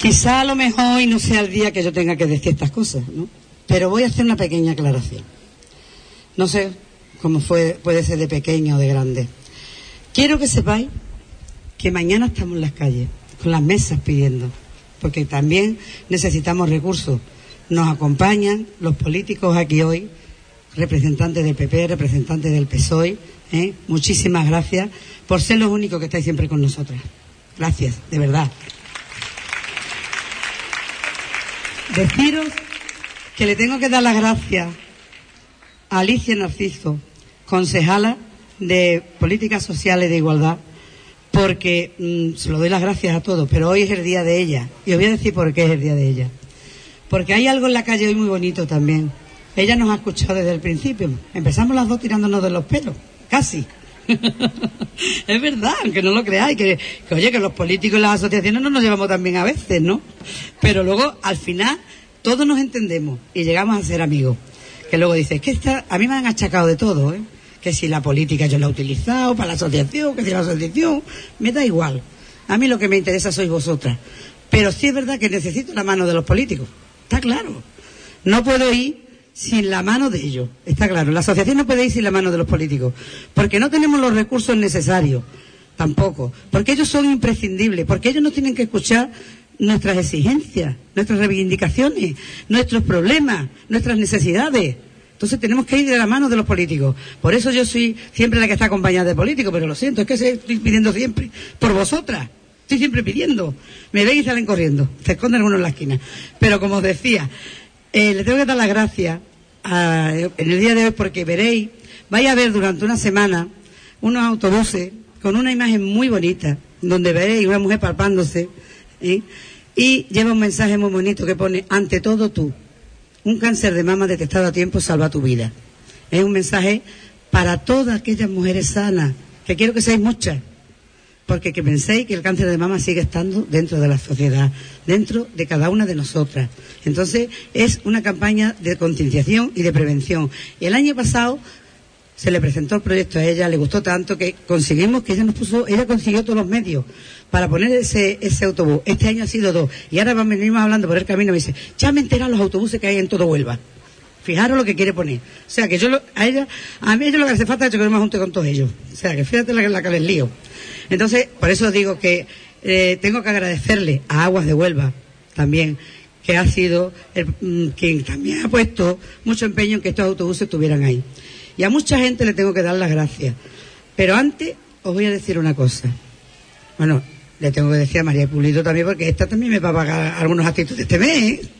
Quizá a lo mejor hoy no sea el día que yo tenga que decir estas cosas, ¿no? Pero voy a hacer una pequeña aclaración. No sé cómo fue, puede ser de pequeño o de grande. Quiero que sepáis que mañana estamos en las calles, con las mesas pidiendo, porque también necesitamos recursos. Nos acompañan los políticos aquí hoy, representantes del P P, representantes del P S O E, ¿eh? Muchísimas gracias por ser los únicos que estáis siempre con nosotras. Gracias, de verdad. Deciros que le tengo que dar las gracias a Alicia Narciso, concejala de Políticas Sociales de Igualdad, porque mmm, se lo doy las gracias a todos, pero hoy es el día de ella, y os voy a decir por qué es el día de ella. Porque hay algo en la calle hoy muy bonito también. Ella nos ha escuchado desde el principio. Empezamos las dos tirándonos de los pelos, casi. Es verdad, aunque no lo creáis, que, que oye, que los políticos y las asociaciones no nos llevamos tan bien a veces, ¿no? Pero luego, al final, todos nos entendemos y llegamos a ser amigos. Que luego dices, que esta, a mí me han achacado de todo, ¿eh? Que si la política yo la he utilizado para la asociación, que si la asociación, me da igual. A mí lo que me interesa sois vosotras. Pero sí es verdad que necesito la mano de los políticos, está claro. No puedo ir sin la mano de ellos, está claro. La asociación no puede ir sin la mano de los políticos, porque no tenemos los recursos necesarios, tampoco, porque ellos son imprescindibles, porque ellos nos tienen que escuchar nuestras exigencias, nuestras reivindicaciones, nuestros problemas, nuestras necesidades. Entonces tenemos que ir de la mano de los políticos. Por eso yo soy siempre la que está acompañada de políticos, pero lo siento, es que estoy pidiendo siempre por vosotras. Estoy siempre pidiendo. Me ven y salen corriendo. Se esconden algunos en la esquina. Pero como os decía, eh, le tengo que dar las gracias a, en el día de hoy, porque veréis, vais a ver durante una semana unos autobuses con una imagen muy bonita, donde veréis una mujer palpándose, ¿eh? Y lleva un mensaje muy bonito que pone: ante todo tú. Un cáncer de mama detectado a tiempo salva tu vida. Es un mensaje para todas aquellas mujeres sanas, que quiero que seáis muchas, porque que penséis que el cáncer de mama sigue estando dentro de la sociedad, dentro de cada una de nosotras. Entonces, es una campaña de concienciación y de prevención. Y el año pasado se le presentó el proyecto a ella, le gustó tanto que conseguimos que ella nos puso, ella consiguió todos los medios para poner ese, ese autobús. Este año ha sido dos. Y ahora venimos hablando por el camino y me dice, ya me he enterado los autobuses que hay en todo Huelva. Fijaros lo que quiere poner. O sea, que yo, lo, a ella, a mí a ella lo que hace falta es que yo me junte con todos ellos. O sea, que fíjate la, la que les lío. Entonces, por eso digo que eh, tengo que agradecerle a Aguas de Huelva también, que ha sido el, quien también ha puesto mucho empeño en que estos autobuses estuvieran ahí. Y a mucha gente le tengo que dar las gracias. Pero antes os voy a decir una cosa. Bueno, le tengo que decir a María Pulido también, porque esta también me va a pagar algunos actitud de este mes, ¿eh?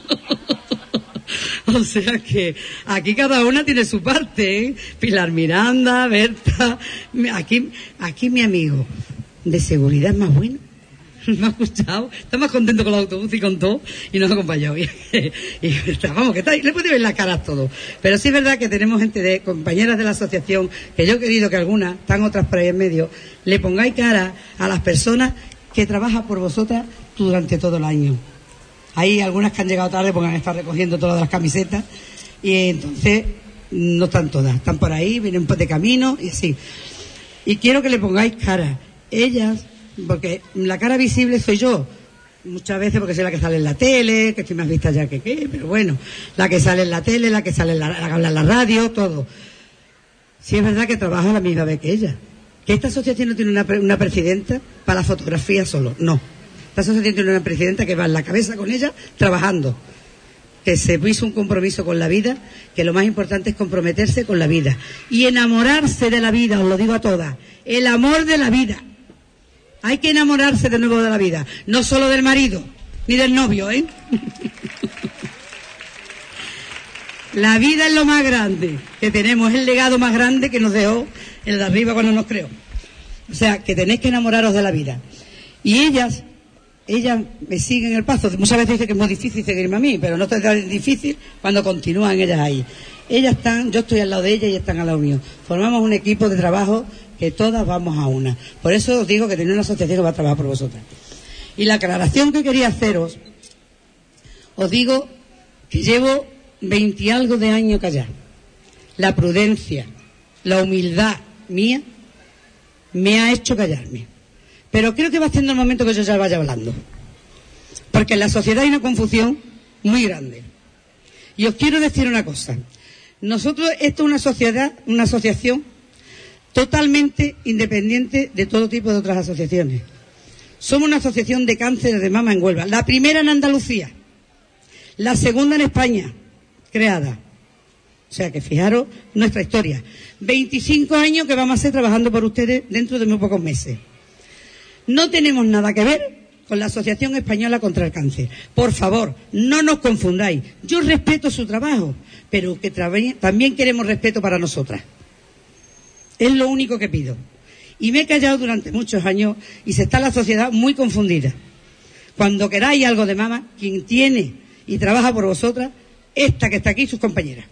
O sea que aquí cada una tiene su parte, ¿eh? Pilar Miranda, Berta, aquí, aquí mi amigo de seguridad es más bueno. Me ha escuchado, está más contento con el autobús y con todo, y nos ha acompañado. Y, y está, vamos, que está ahí, le puede ver las caras todo. Pero sí es verdad que tenemos gente de compañeras de la asociación, que yo he querido que algunas, están otras por ahí en medio, le pongáis cara a las personas que trabajan por vosotras durante todo el año. Hay algunas que han llegado tarde porque han estado recogiendo todas las camisetas, y entonces no están todas, están por ahí, vienen de camino y así. Y quiero que le pongáis cara. Ellas, porque la cara visible soy yo, muchas veces porque soy la que sale en la tele, que estoy más vista ya que qué, pero bueno, la que sale en la tele, la que sale en la, la, habla en la radio, todo. Sí es verdad que trabajo a la misma vez que ella. Que esta asociación no tiene una, una presidenta para la fotografía solo, no. Esta asociación tiene una presidenta que va en la cabeza con ella trabajando, que se hizo un compromiso con la vida, que lo más importante es comprometerse con la vida y enamorarse de la vida, os lo digo a todas, el amor de la vida. Hay que enamorarse de nuevo de la vida, no solo del marido, ni del novio, ¿eh? La vida es lo más grande que tenemos, es el legado más grande que nos dejó el de arriba cuando nos creó. O sea, que tenéis que enamoraros de la vida. Y ellas, ellas me siguen el paso. Muchas veces dicen que es muy difícil seguirme a mí, pero no es tan difícil cuando continúan ellas ahí. Ellas están, yo estoy al lado de ellas y ellas están al lado mío. Formamos un equipo de trabajo que todas vamos a una. Por eso os digo que tenéis una asociación que va a trabajar por vosotras. Y la aclaración que quería haceros, os digo que llevo veinte y algo de años callada. La prudencia, la humildad mía me ha hecho callarme. Pero creo que va siendo el momento que yo ya vaya hablando. porque en la sociedad hay una confusión muy grande. Y os quiero decir una cosa. Nosotros, esto es una sociedad, una asociación totalmente independiente de todo tipo de otras asociaciones. Somos una asociación de cáncer de mama en Huelva, la primera en Andalucía, la segunda en España, creada. O sea que fijaros nuestra historia. veinticinco años que vamos a hacer trabajando por ustedes dentro de muy pocos meses. No tenemos nada que ver con la Asociación Española contra el Cáncer. Por favor, no nos confundáis. Yo respeto su trabajo, pero que también queremos respeto para nosotras. Es lo único que pido. Y me he callado durante muchos años y se está la sociedad muy confundida. Cuando queráis algo de mama, quien tiene y trabaja por vosotras, esta que está aquí, sus compañeras.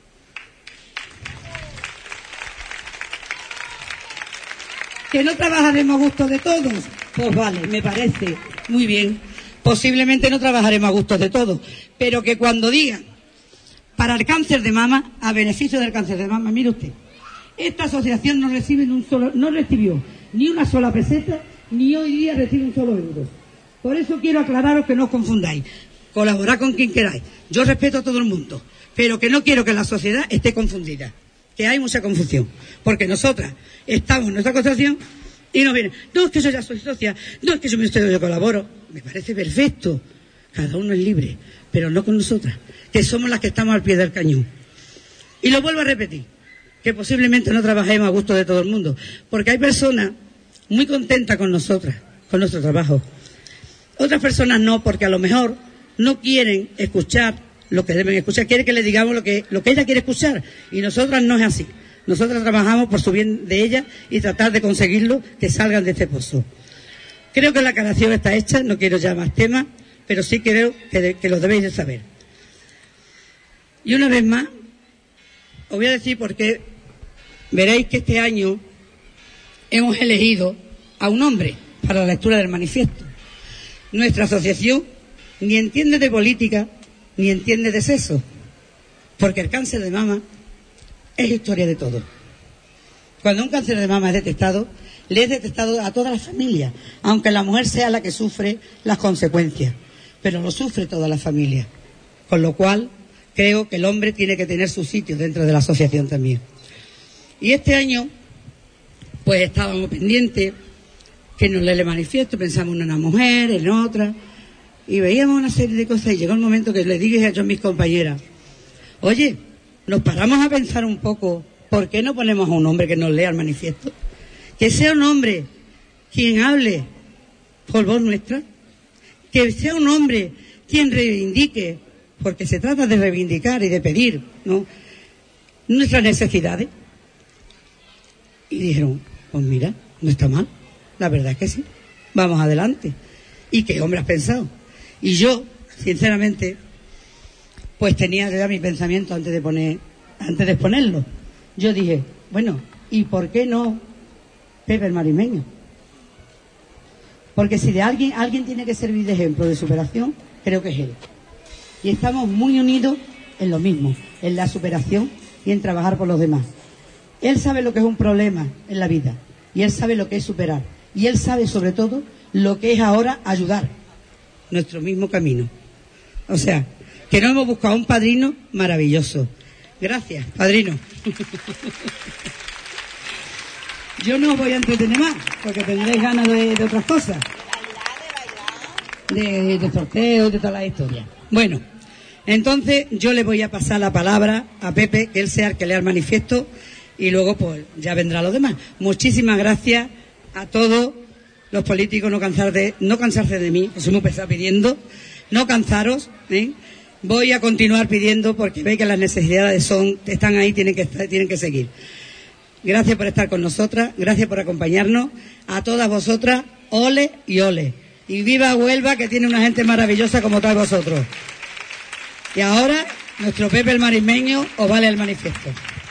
¿Que no trabajaremos a gusto de todos? Pues vale, me parece muy bien. Posiblemente no trabajaremos a gusto de todos, pero que cuando digan para el cáncer de mama, a beneficio del cáncer de mama, mire usted, esta asociación no recibe ni un solo, no recibió ni una sola peseta, ni hoy día recibe un solo euro. Por eso quiero aclararos que no os confundáis. Colaborad con quien queráis. Yo respeto a todo el mundo, pero que no quiero que la sociedad esté confundida. Que hay mucha confusión, porque nosotras estamos en nuestra asociación y nos vienen, no, es que yo ya soy socia, no, es que yo me estoy, yo colaboro. Me parece perfecto, cada uno es libre, pero no con nosotras, que somos las que estamos al pie del cañón. Y lo vuelvo a repetir, que posiblemente no trabajemos a gusto de todo el mundo, porque hay personas muy contentas con nosotras, con nuestro trabajo. Otras personas no, porque a lo mejor no quieren escuchar lo que deben escuchar, quiere que le digamos lo que, lo que ella quiere escuchar, y nosotras no es así. Nosotras trabajamos por su bien de ella y tratar de conseguirlo, que salgan de este pozo. Creo que la aclaración está hecha, no quiero ya más temas, pero sí creo que, de, que lo debéis de saber. Y una vez más, os voy a decir por qué veréis que este año hemos elegido a un hombre para la lectura del manifiesto. Nuestra asociación ni entiende de política, ni entiende de sexo, porque el cáncer de mama es historia de todo. Cuando un cáncer de mama es detectado, le es detectado a toda la familia, aunque la mujer sea la que sufre las consecuencias, pero lo sufre toda la familia, con lo cual creo que el hombre tiene que tener su sitio dentro de la asociación también. Y este año, pues estábamos pendientes que nos lee el manifiesto, pensamos en una mujer, en otra, y veíamos una serie de cosas, y llegó el momento que les dije yo a mis compañeras, oye, nos paramos a pensar un poco, ¿por qué no ponemos a un hombre que nos lea el manifiesto? Que sea un hombre quien hable por voz nuestra, que sea un hombre quien reivindique, porque se trata de reivindicar y de pedir, ¿no?, nuestras necesidades. Y dijeron, pues mira, no está mal, la verdad es que sí, vamos adelante. ¿Y qué hombre has pensado? Y yo, sinceramente, pues tenía ya mi pensamiento antes de poner, antes de exponerlo. Yo dije, bueno, ¿y por qué no Pepe el Marismeño? Porque si de alguien, alguien tiene que servir de ejemplo de superación, creo que es él. Y estamos muy unidos en lo mismo, en la superación y en trabajar por los demás. Él sabe lo que es un problema en la vida, y él sabe lo que es superar, y él sabe sobre todo lo que es ahora ayudar nuestro mismo camino. O sea, que no hemos buscado un padrino maravilloso. Gracias, padrino. Yo no os voy a entretener más, porque tendréis ganas de, de otras cosas. De, de sorteos, de todas las historias. Bueno, entonces yo le voy a pasar la palabra a Pepe, que él sea el que lea el manifiesto, y luego pues ya vendrá lo demás. Muchísimas gracias a todos los políticos, no cansar de, no cansarse de mí, que soy muy pesado pidiendo, no cansaros, ¿eh? Voy a continuar pidiendo porque veis que las necesidades son, están ahí, tienen que estar, tienen que seguir. Gracias por estar con nosotras, gracias por acompañarnos, a todas vosotras, ole y ole. Y viva Huelva, que tiene una gente maravillosa como todos vosotros. Y ahora, nuestro Pepe el Marismeño os vale el manifiesto.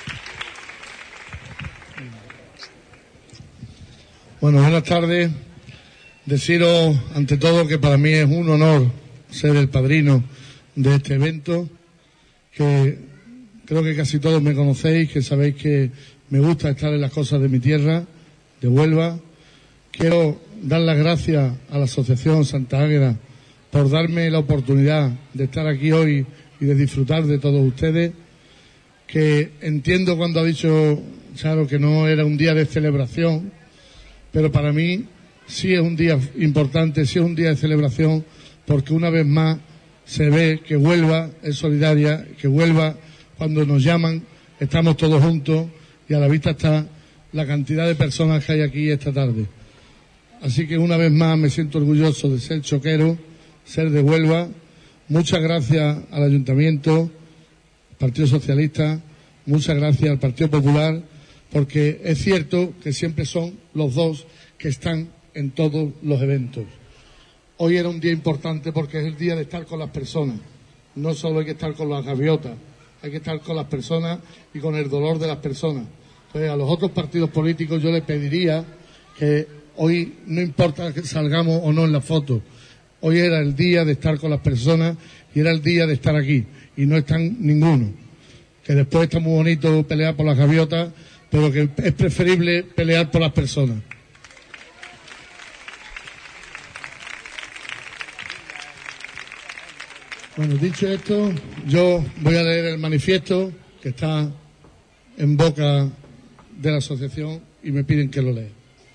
Bueno, buenas tardes. Deciros ante todo que para mí es un honor ser el padrino de este evento, que creo que casi todos me conocéis, que sabéis que me gusta estar en las cosas de mi tierra, de Huelva. Quiero dar las gracias a la Asociación Santa Águeda por darme la oportunidad de estar aquí hoy y de disfrutar de todos ustedes, que entiendo cuando ha dicho Charo que no era un día de celebración, pero para mí sí es un día importante, sí es un día de celebración, porque una vez más se ve que Huelva es solidaria, que Huelva, cuando nos llaman, estamos todos juntos, y a la vista está la cantidad de personas que hay aquí esta tarde. Así que una vez más me siento orgulloso de ser choquero, ser de Huelva. Muchas gracias al Ayuntamiento, Partido Socialista, muchas gracias al Partido Popular, porque es cierto que siempre son los dos que están en todos los eventos. Hoy era un día importante porque es el día de estar con las personas. No solo hay que estar con las gaviotas, hay que estar con las personas y con el dolor de las personas. Entonces, a los otros partidos políticos yo les pediría que hoy no importa que salgamos o no en la foto. Hoy era el día de estar con las personas y era el día de estar aquí. Y no están ninguno. Que después está muy bonito pelear por las gaviotas, pero que es preferible pelear por las personas. Bueno, dicho esto, yo voy a leer el manifiesto que está en boca de la asociación y me piden que lo lea.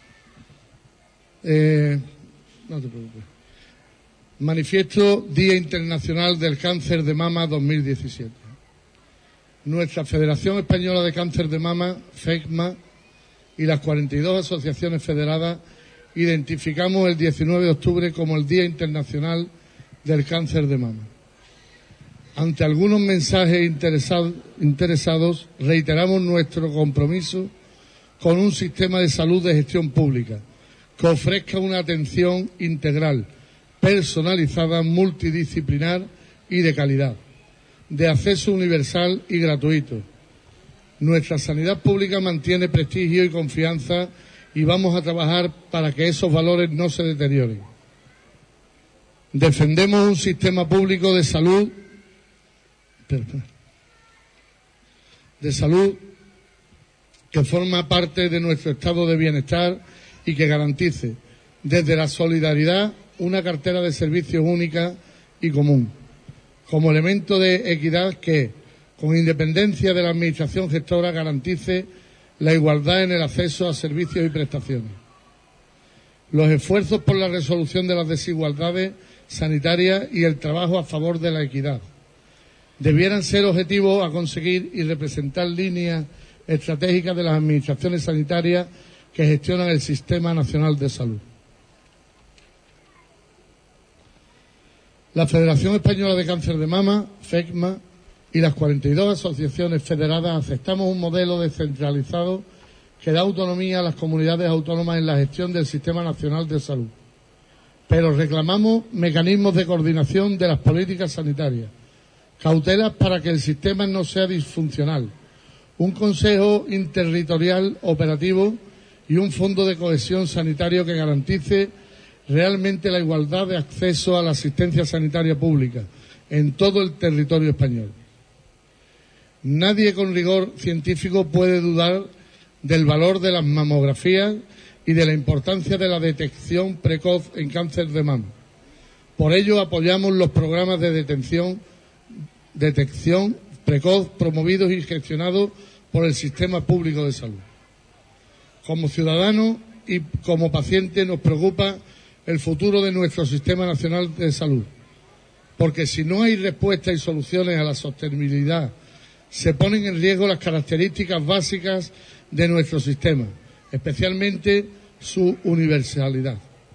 Eh, no te preocupes. Manifiesto Día Internacional del Cáncer de Mama dos mil diecisiete. Nuestra Federación Española de Cáncer de Mama, FECMA, y las cuarenta y dos asociaciones federadas identificamos el diecinueve de octubre como el Día Internacional del Cáncer de Mama. Ante algunos mensajes interesados, interesados, reiteramos nuestro compromiso con un sistema de salud de gestión pública que ofrezca una atención integral, personalizada, multidisciplinar y de calidad, de acceso universal y gratuito. Nuestra sanidad pública mantiene prestigio y confianza y vamos a trabajar para que esos valores no se deterioren. Defendemos un sistema público de salud de salud que forma parte de nuestro estado de bienestar y que garantice desde la solidaridad una cartera de servicios única y común, como elemento de equidad que, con independencia de la administración gestora, garantice la igualdad en el acceso a servicios y prestaciones. Los esfuerzos por la resolución de las desigualdades sanitarias y el trabajo a favor de la equidad debieran ser objetivos a conseguir y representar líneas estratégicas de las administraciones sanitarias que gestionan el Sistema Nacional de Salud. La Federación Española de Cáncer de Mama, FECMA, y las cuarenta y dos asociaciones federadas aceptamos un modelo descentralizado que da autonomía a las comunidades autónomas en la gestión del Sistema Nacional de Salud. Pero reclamamos mecanismos de coordinación de las políticas sanitarias, cautelas para que el sistema no sea disfuncional, un consejo interterritorial operativo y un fondo de cohesión sanitario que garantice realmente la igualdad de acceso a la asistencia sanitaria pública en todo el territorio español. Nadie con rigor científico puede dudar del valor de las mamografías y de la importancia de la detección precoz en cáncer de mama. Por ello apoyamos los programas de detención detección precoz promovidos y gestionados por el Sistema Público de Salud. Como ciudadanos y como pacientes nos preocupa el futuro de nuestro Sistema Nacional de Salud, porque si no hay respuesta y soluciones a la sostenibilidad, se ponen en riesgo las características básicas de nuestro sistema, especialmente su universalidad.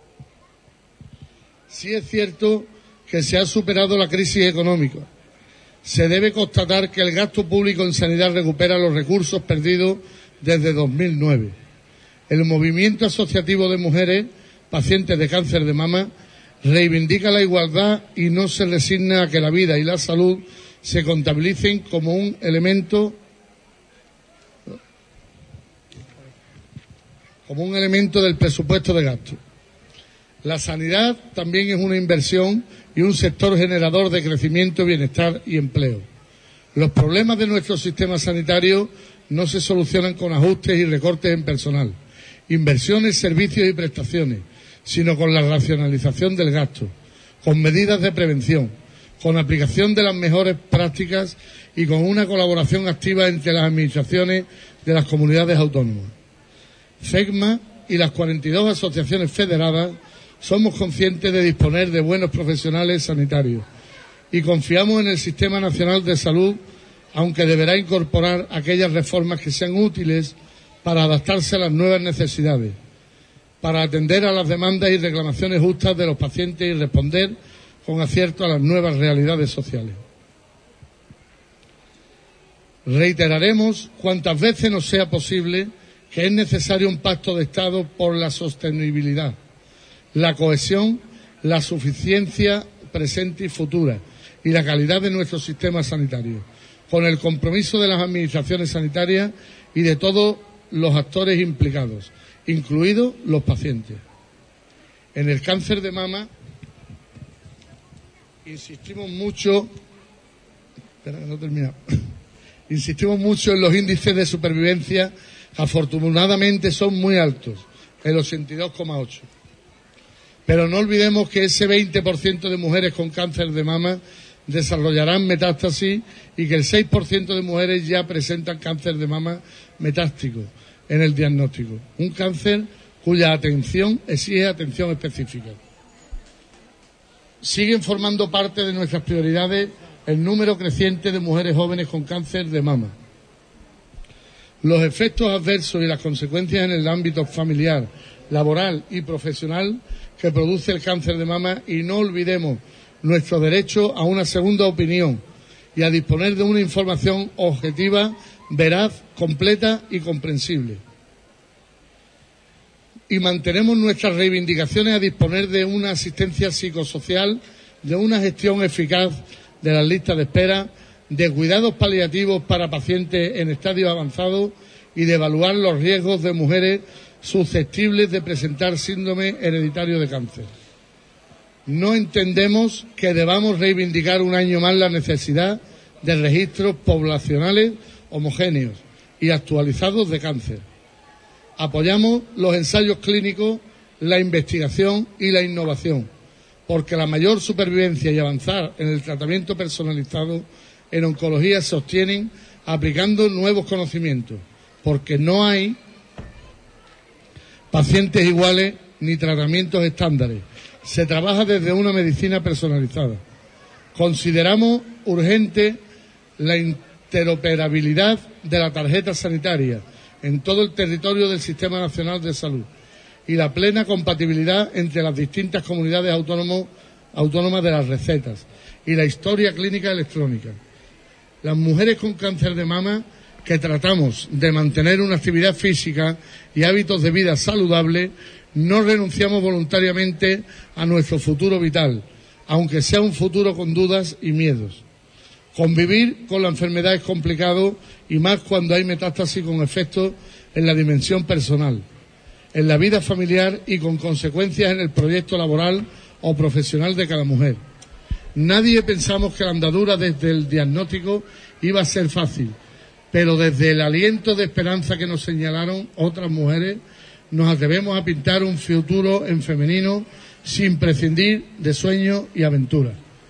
Sí es cierto que se ha superado la crisis económica. Se debe constatar que el gasto público en sanidad recupera los recursos perdidos desde dos mil nueve. El movimiento asociativo de mujeres pacientes de cáncer de mama reivindica la igualdad y no se resigna a que la vida y la salud se contabilicen como un elemento como un elemento del presupuesto de gasto. La sanidad también es una inversión y un sector generador de crecimiento, bienestar y empleo. Los problemas de nuestro sistema sanitario no se solucionan con ajustes y recortes en personal, inversiones, servicios y prestaciones, sino con la racionalización del gasto, con medidas de prevención, con aplicación de las mejores prácticas y con una colaboración activa entre las administraciones de las comunidades autónomas. CECMA y las cuarenta y dos asociaciones federadas somos conscientes de disponer de buenos profesionales sanitarios y confiamos en el Sistema Nacional de Salud, aunque deberá incorporar aquellas reformas que sean útiles para adaptarse a las nuevas necesidades, para atender a las demandas y reclamaciones justas de los pacientes y responder con acierto a las nuevas realidades sociales. Reiteraremos cuantas veces nos sea posible que es necesario un pacto de Estado por la sostenibilidad, la cohesión, la suficiencia presente y futura y la calidad de nuestro sistema sanitario, con el compromiso de las administraciones sanitarias y de todos los actores implicados, incluidos los pacientes. En el cáncer de mama insistimos mucho, espera que no he terminado, insistimos mucho en los índices de supervivencia, afortunadamente son muy altos, el ochenta y dos coma ocho. Pero no olvidemos que ese veinte por ciento de mujeres con cáncer de mama desarrollarán metástasis y que el seis por ciento de mujeres ya presentan cáncer de mama metástico en el diagnóstico, un cáncer cuya atención exige atención específica. Siguen formando parte de nuestras prioridades el número creciente de mujeres jóvenes con cáncer de mama. Los efectos adversos y las consecuencias en el ámbito familiar, laboral y profesional que produce el cáncer de mama, y no olvidemos nuestro derecho a una segunda opinión y a disponer de una información objetiva, veraz, completa y comprensible. Y mantenemos nuestras reivindicaciones a disponer de una asistencia psicosocial, de una gestión eficaz de las listas de espera, de cuidados paliativos para pacientes en estadios avanzados y de evaluar los riesgos de mujeres susceptibles de presentar síndrome hereditario de cáncer. No entendemos que debamos reivindicar un año más la necesidad de registros poblacionales homogéneos y actualizados de cáncer. Apoyamos los ensayos clínicos, la investigación y la innovación, porque la mayor supervivencia y avanzar en el tratamiento personalizado en oncología se obtienen aplicando nuevos conocimientos, porque no hay pacientes iguales ni tratamientos estándares. Se trabaja desde una medicina personalizada. Consideramos urgente la interoperabilidad de la tarjeta sanitaria en todo el territorio del Sistema Nacional de Salud y la plena compatibilidad entre las distintas comunidades autónomas, autónomas de las recetas y la historia clínica electrónica. Las mujeres con cáncer de mama que tratamos de mantener una actividad física y hábitos de vida saludables, no renunciamos voluntariamente a nuestro futuro vital, aunque sea un futuro con dudas y miedos. Convivir con la enfermedad es complicado, y más cuando hay metástasis con efectos en la dimensión personal, en la vida familiar y con consecuencias en el proyecto laboral o profesional de cada mujer. Nadie pensamos que la andadura desde el diagnóstico iba a ser fácil, pero desde el aliento de esperanza que nos señalaron otras mujeres, nos atrevemos a pintar un futuro en femenino sin prescindir de sueños y aventuras.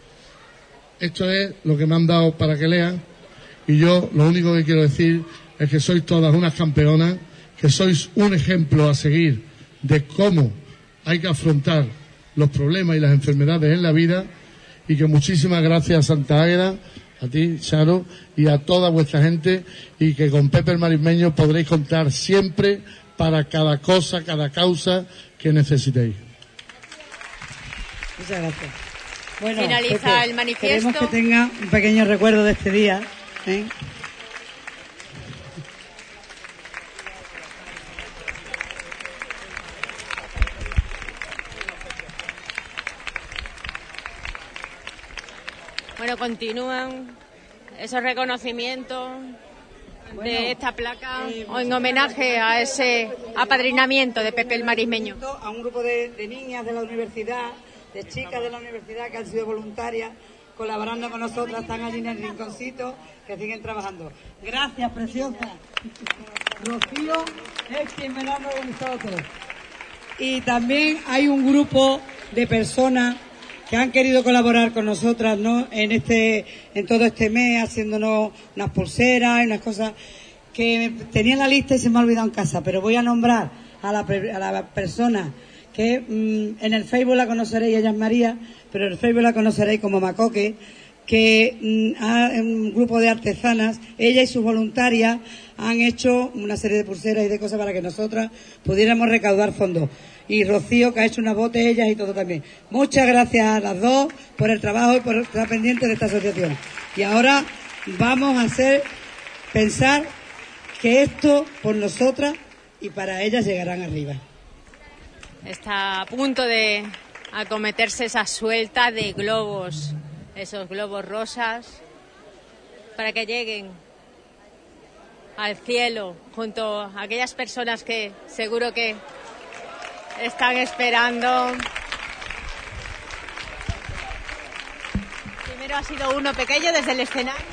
Esto es lo que me han dado para que lean, y yo lo único que quiero decir es que sois todas unas campeonas, que sois un ejemplo a seguir de cómo hay que afrontar los problemas y las enfermedades en la vida, y que muchísimas gracias a Santa Águeda, a ti, Charo, y a toda vuestra gente, y que con Pepe el Marismeño podréis contar siempre para cada cosa, cada causa que necesitéis. Muchas gracias. Bueno, finaliza Pepe, el manifiesto. Queremos que tenga un pequeño recuerdo de este día, ¿eh? Bueno, continúan esos reconocimientos Bueno, de esta placa eh, en homenaje a ese apadrinamiento de Pepe el Marismeño. A un grupo de, de niñas de la universidad, de chicas de la universidad que han sido voluntarias, colaborando con nosotras, están allí en el rinconcito, que siguen trabajando. Gracias, preciosa. Rocío es quien me da con nosotros. Y también hay un grupo de personas que han querido colaborar con nosotras, ¿no? En este, en todo este mes, haciéndonos unas pulseras y unas cosas que tenía en la lista y se me ha olvidado en casa, pero voy a nombrar a la, a la persona que mmm, en el Facebook la conoceréis, ella es María, pero en el Facebook la conoceréis como Macoque, que mmm, ha, un grupo de artesanas, ella y sus voluntarias han hecho una serie de pulseras y de cosas para que nosotras pudiéramos recaudar fondos. Y Rocío, que ha hecho unas botellas y todo también. Muchas gracias a las dos por el trabajo y por estar pendientes de esta asociación. Y ahora vamos a hacer pensar que esto por nosotras y para ellas llegarán arriba. Está a punto de acometerse esa suelta de globos, esos globos rosas, para que lleguen al cielo junto a aquellas personas que seguro que están esperando. Primero ha sido uno pequeño desde el escenario.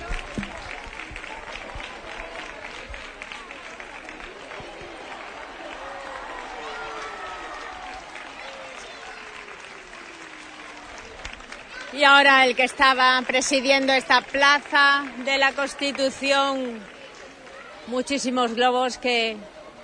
Y ahora el que estaba presidiendo esta plaza de la Constitución, muchísimos globos que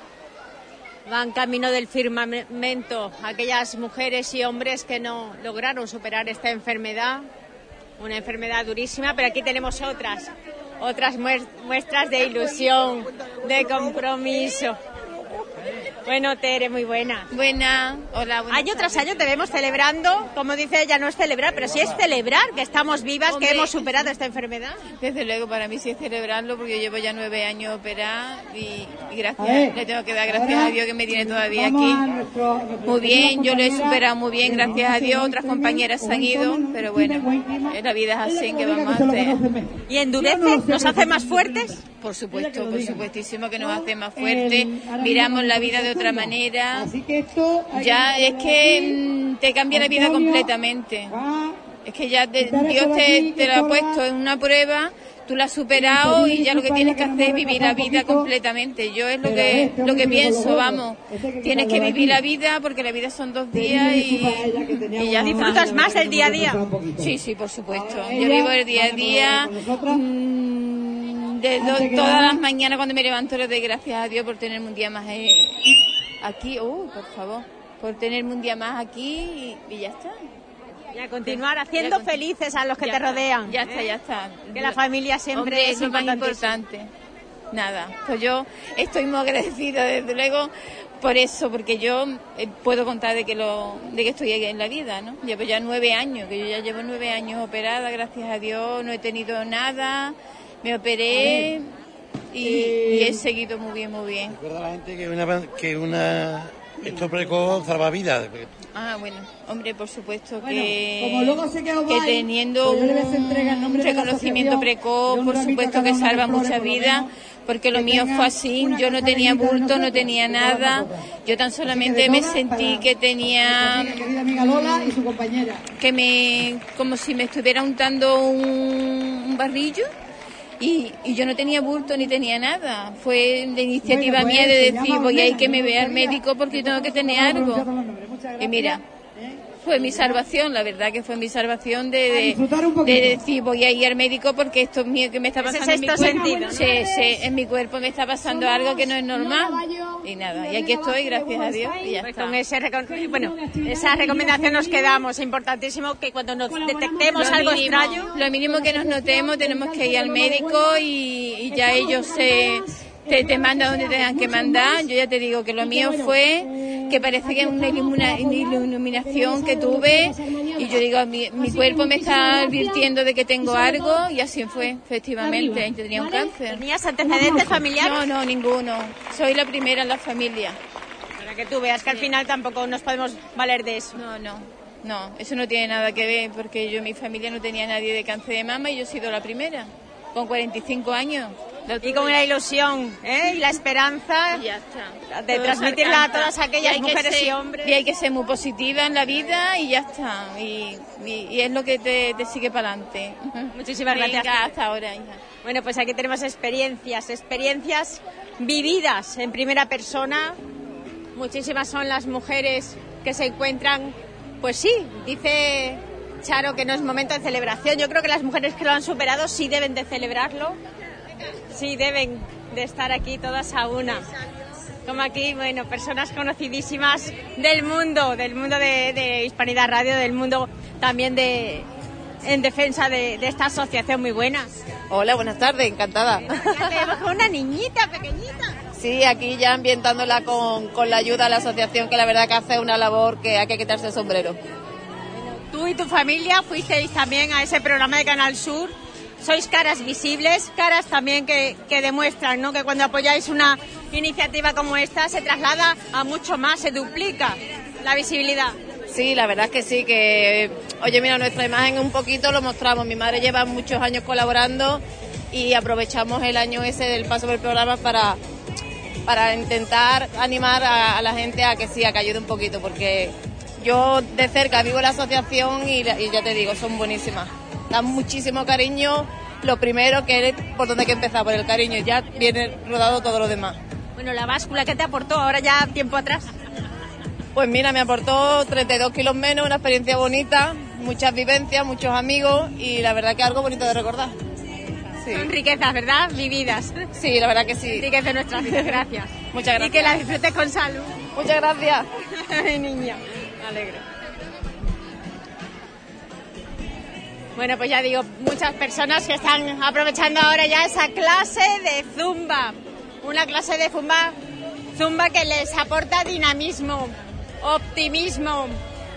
van camino del firmamento, aquellas mujeres y hombres que no lograron superar esta enfermedad, una enfermedad durísima, pero aquí tenemos otras, otras muestras de ilusión, de compromiso. Bueno, Tere, muy buena. Buena, hola. Año tras año te vemos celebrando, como dice ella, no es celebrar, pero sí es celebrar que estamos vivas, Hombre, que hemos superado esta enfermedad. Desde luego, para mí sí es celebrarlo, porque yo llevo ya nueve años operada y, y gracias, ver, le tengo que dar gracias a Dios que me tiene todavía aquí. Nuestro, nuestro muy bien, yo lo he superado muy bien, gracias a Dios. Otras compañeras se han ido, pero bueno, la vida es así, que vamos a hacer. ¿Y endurece? ¿Nos hace más fuertes? Por supuesto, por supuestísimo que nos hace más fuertes. Miramos la vida de otra manera. Ya es que te cambia la vida completamente. Es que ya te, Dios te, te lo ha puesto en una prueba, tú la has superado y ya lo que tienes que hacer es vivir la vida completamente. Yo es lo que lo que pienso, vamos. Tienes que vivir la vida porque la vida son dos días y, y ya disfrutas más el día a día. Sí, sí, por supuesto. Yo vivo el día a día. De do, todas las mañanas cuando me levanto le doy gracias a Dios por tenerme un día más eh, aquí, oh, por favor, por tenerme un día más aquí y, y ya está. Y a continuar haciendo ya, felices a los que te está, rodean. Ya está, ¿eh? ya está. Que la familia siempre Hombre, es lo más importante. Nada, pues yo estoy muy agradecida desde luego por eso, porque yo eh, puedo contar de que lo, de que estoy en la vida, ¿no? Llevo ya nueve años, que yo ya llevo nueve años operada, gracias a Dios, no he tenido nada. Me operé y, y he seguido muy bien, muy bien. Recuerda a la gente que una, que una esto precoz salva vidas. Ah, bueno, hombre, por supuesto bueno, que, como luego se quedó que mal, teniendo pues un reconocimiento precoz, por supuesto que salva muchas vidas, porque lo mío fue así, yo no tenía bulto, no tenía nada, yo tan solamente me sentí que tenía, que me, como si me estuviera untando un, un barrillo. Y, y yo no tenía bulto ni tenía nada. Fue de iniciativa bueno, pues, mía de decir, voy a ir que me vea el médico porque tengo que tener algo. Y mira, fue mi salvación, la verdad que fue mi salvación de, de, de decir, voy a ir al médico porque esto es mío, que me está pasando en mi cuerpo. Sentido, ¿no? Sí, sí, en mi cuerpo me está pasando algo que no es normal. Y nada, y aquí estoy, gracias a Dios, y ya pues está. Con ese recon- bueno, esa recomendación nos quedamos. Es importantísimo que cuando nos detectemos algo mínimo, extraño... Lo mínimo que nos notemos, tenemos que ir al médico y, y ya ellos se... Te, te mandan donde tengan que mandar. Yo ya te digo que lo mío fue que parece que es una ilumina, iluminación que tuve y yo digo, mi, mi cuerpo me está advirtiendo de que tengo algo y así fue, efectivamente, tenía un cáncer. ¿Tenías antecedentes familiares? No, no, ninguno. Soy la primera en la familia. Para que tú veas que al final tampoco nos podemos valer de eso. No, no, no, eso no tiene nada que ver porque yo en mi familia no tenía nadie de cáncer de mama y yo he sido la primera, con cuarenta y cinco años. Y con la ilusión ¿eh? y la esperanza ya está. de transmitirla a todas aquellas y mujeres ser, y hombres. Y hay que ser muy positiva en la vida y ya está. Y, y, y es lo que te, te sigue para adelante. Muchísimas Venga, gracias. Hasta ahora, hija. Bueno, pues aquí tenemos experiencias, experiencias vividas en primera persona. Muchísimas son las mujeres que se encuentran, pues sí, dice Charo, que no es momento de celebración. Yo creo que las mujeres que lo han superado sí deben de celebrarlo, sí deben de estar aquí todas a una. Como aquí, bueno, personas conocidísimas del mundo, del mundo de, de Hispanidad Radio, del mundo también de en defensa de, de esta asociación muy buena. Hola, buenas tardes, encantada. Tenemos con una niñita pequeñita. Sí, aquí ya ambientándola con, con la ayuda de la asociación, que la verdad que hace una labor que hay que quitarse el sombrero. Tú y tu familia fuisteis también a ese programa de Canal Sur. Sois caras visibles, caras también que, que demuestran, ¿no?, que cuando apoyáis una iniciativa como esta se traslada a mucho más, se duplica la visibilidad. Sí, la verdad es que sí, que, oye, mira, nuestra imagen un poquito lo mostramos. Mi madre lleva muchos años colaborando y aprovechamos el año ese del paso por el programa para, para intentar animar a, a la gente a que sí, a que ayude un poquito, porque yo de cerca vivo la asociación y, y ya te digo, son buenísimas. Dan muchísimo cariño. Lo primero que es por donde hay que empezar, por el cariño, ya viene rodado todo lo demás. Bueno, la báscula, ¿qué te aportó ahora ya tiempo atrás? Pues mira, me aportó treinta y dos kilos menos, una experiencia bonita, muchas vivencias, muchos amigos y la verdad que algo bonito de recordar. Sí. Son riquezas, ¿verdad? Vividas. Sí, la verdad que sí. Riqueza nuestras vidas, gracias. Muchas gracias. Y que la disfrutes con salud. Muchas gracias. Ay, niña, me alegro. Bueno, pues ya digo, muchas personas que están aprovechando ahora ya esa clase de zumba. Una clase de zumba, zumba que les aporta dinamismo, optimismo.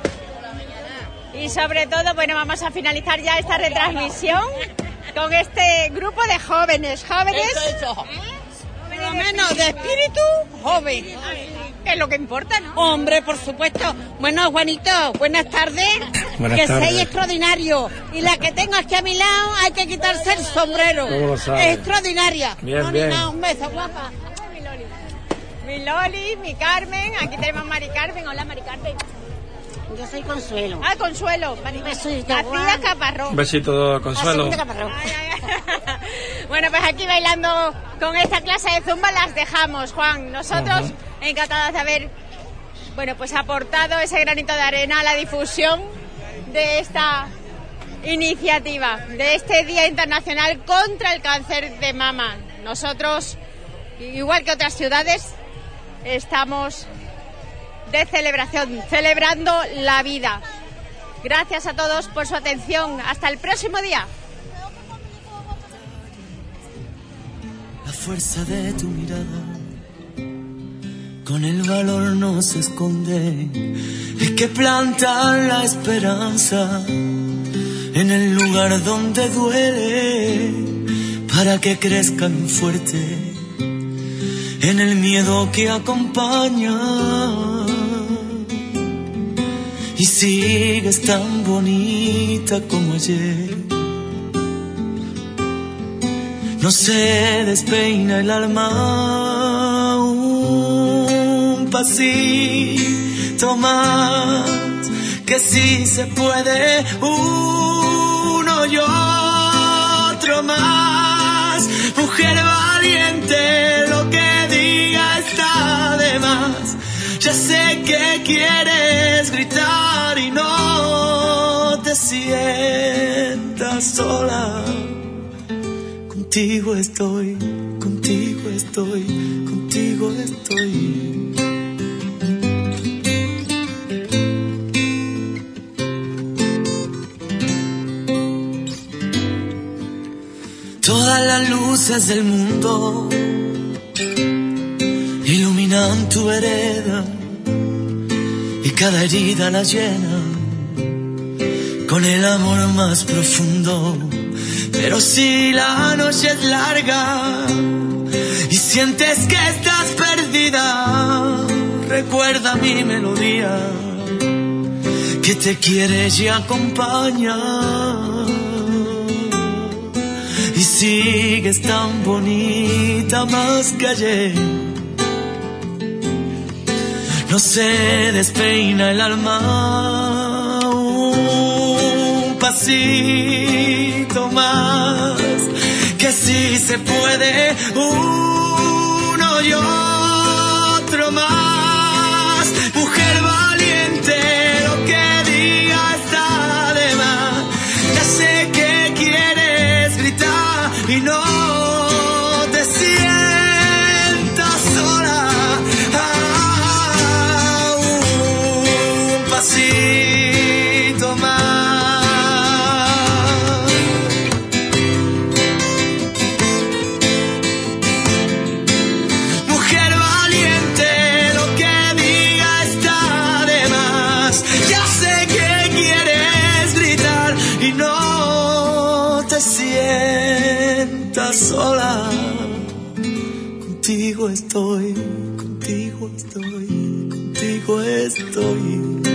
Y sobre todo, bueno, vamos a finalizar ya esta retransmisión con este grupo de jóvenes. Jóvenes... Eso, eso. Por lo menos de espíritu joven. Que es lo que importa, ¿no? Hombre, por supuesto. Bueno, Juanito, buenas tardes. Buenas que tardes. seis extraordinario. Y la que tengo aquí a mi lado hay que quitarse el sombrero. ¿Cómo lo sabes? Extraordinaria. Bien, no, bien. Nada, un beso, guapa. Mi Loli. Mi Loli, mi Carmen. Aquí tenemos a Mari Carmen. Hola, Mari Carmen. Yo soy Consuelo. Ah, Consuelo. Mari Besito, Hacía Juan. Caparrón. Un besito, Consuelo. Así, Caparrón. Bueno, pues aquí bailando con esta clase de zumba las dejamos, Juan. Nosotros Ujú. encantadas de haber, bueno, pues aportado ese granito de arena a la difusión de esta iniciativa, de este Día Internacional contra el Cáncer de Mama. Nosotros, igual que otras ciudades, estamos de celebración, celebrando la vida. Gracias a todos por su atención. Hasta el próximo día. La fuerza de tu mirada, con el valor no se esconde. Hay que plantar la esperanza en el lugar donde duele, para que crezca bien fuerte en el miedo que acompaña. Y sigues tan bonita como ayer. No se despeina el alma, un pasito más, que sí se puede, uno y otro más. Mujer valiente, lo que diga está de más. Ya sé que quieres gritar y no te sientas sola. Contigo estoy, contigo estoy, contigo estoy. Todas las luces del mundo iluminan tu vereda y cada herida la llena con el amor más profundo. Pero si la noche es larga y sientes que estás perdida, recuerda mi melodía que te quiere y acompaña. Y sigues tan bonita más que ayer. No se despeina el alma, un pasito más, que sí se puede, uno y otro más. Mujer valiente, lo que diga está de más. estoy, contigo estoy, contigo estoy.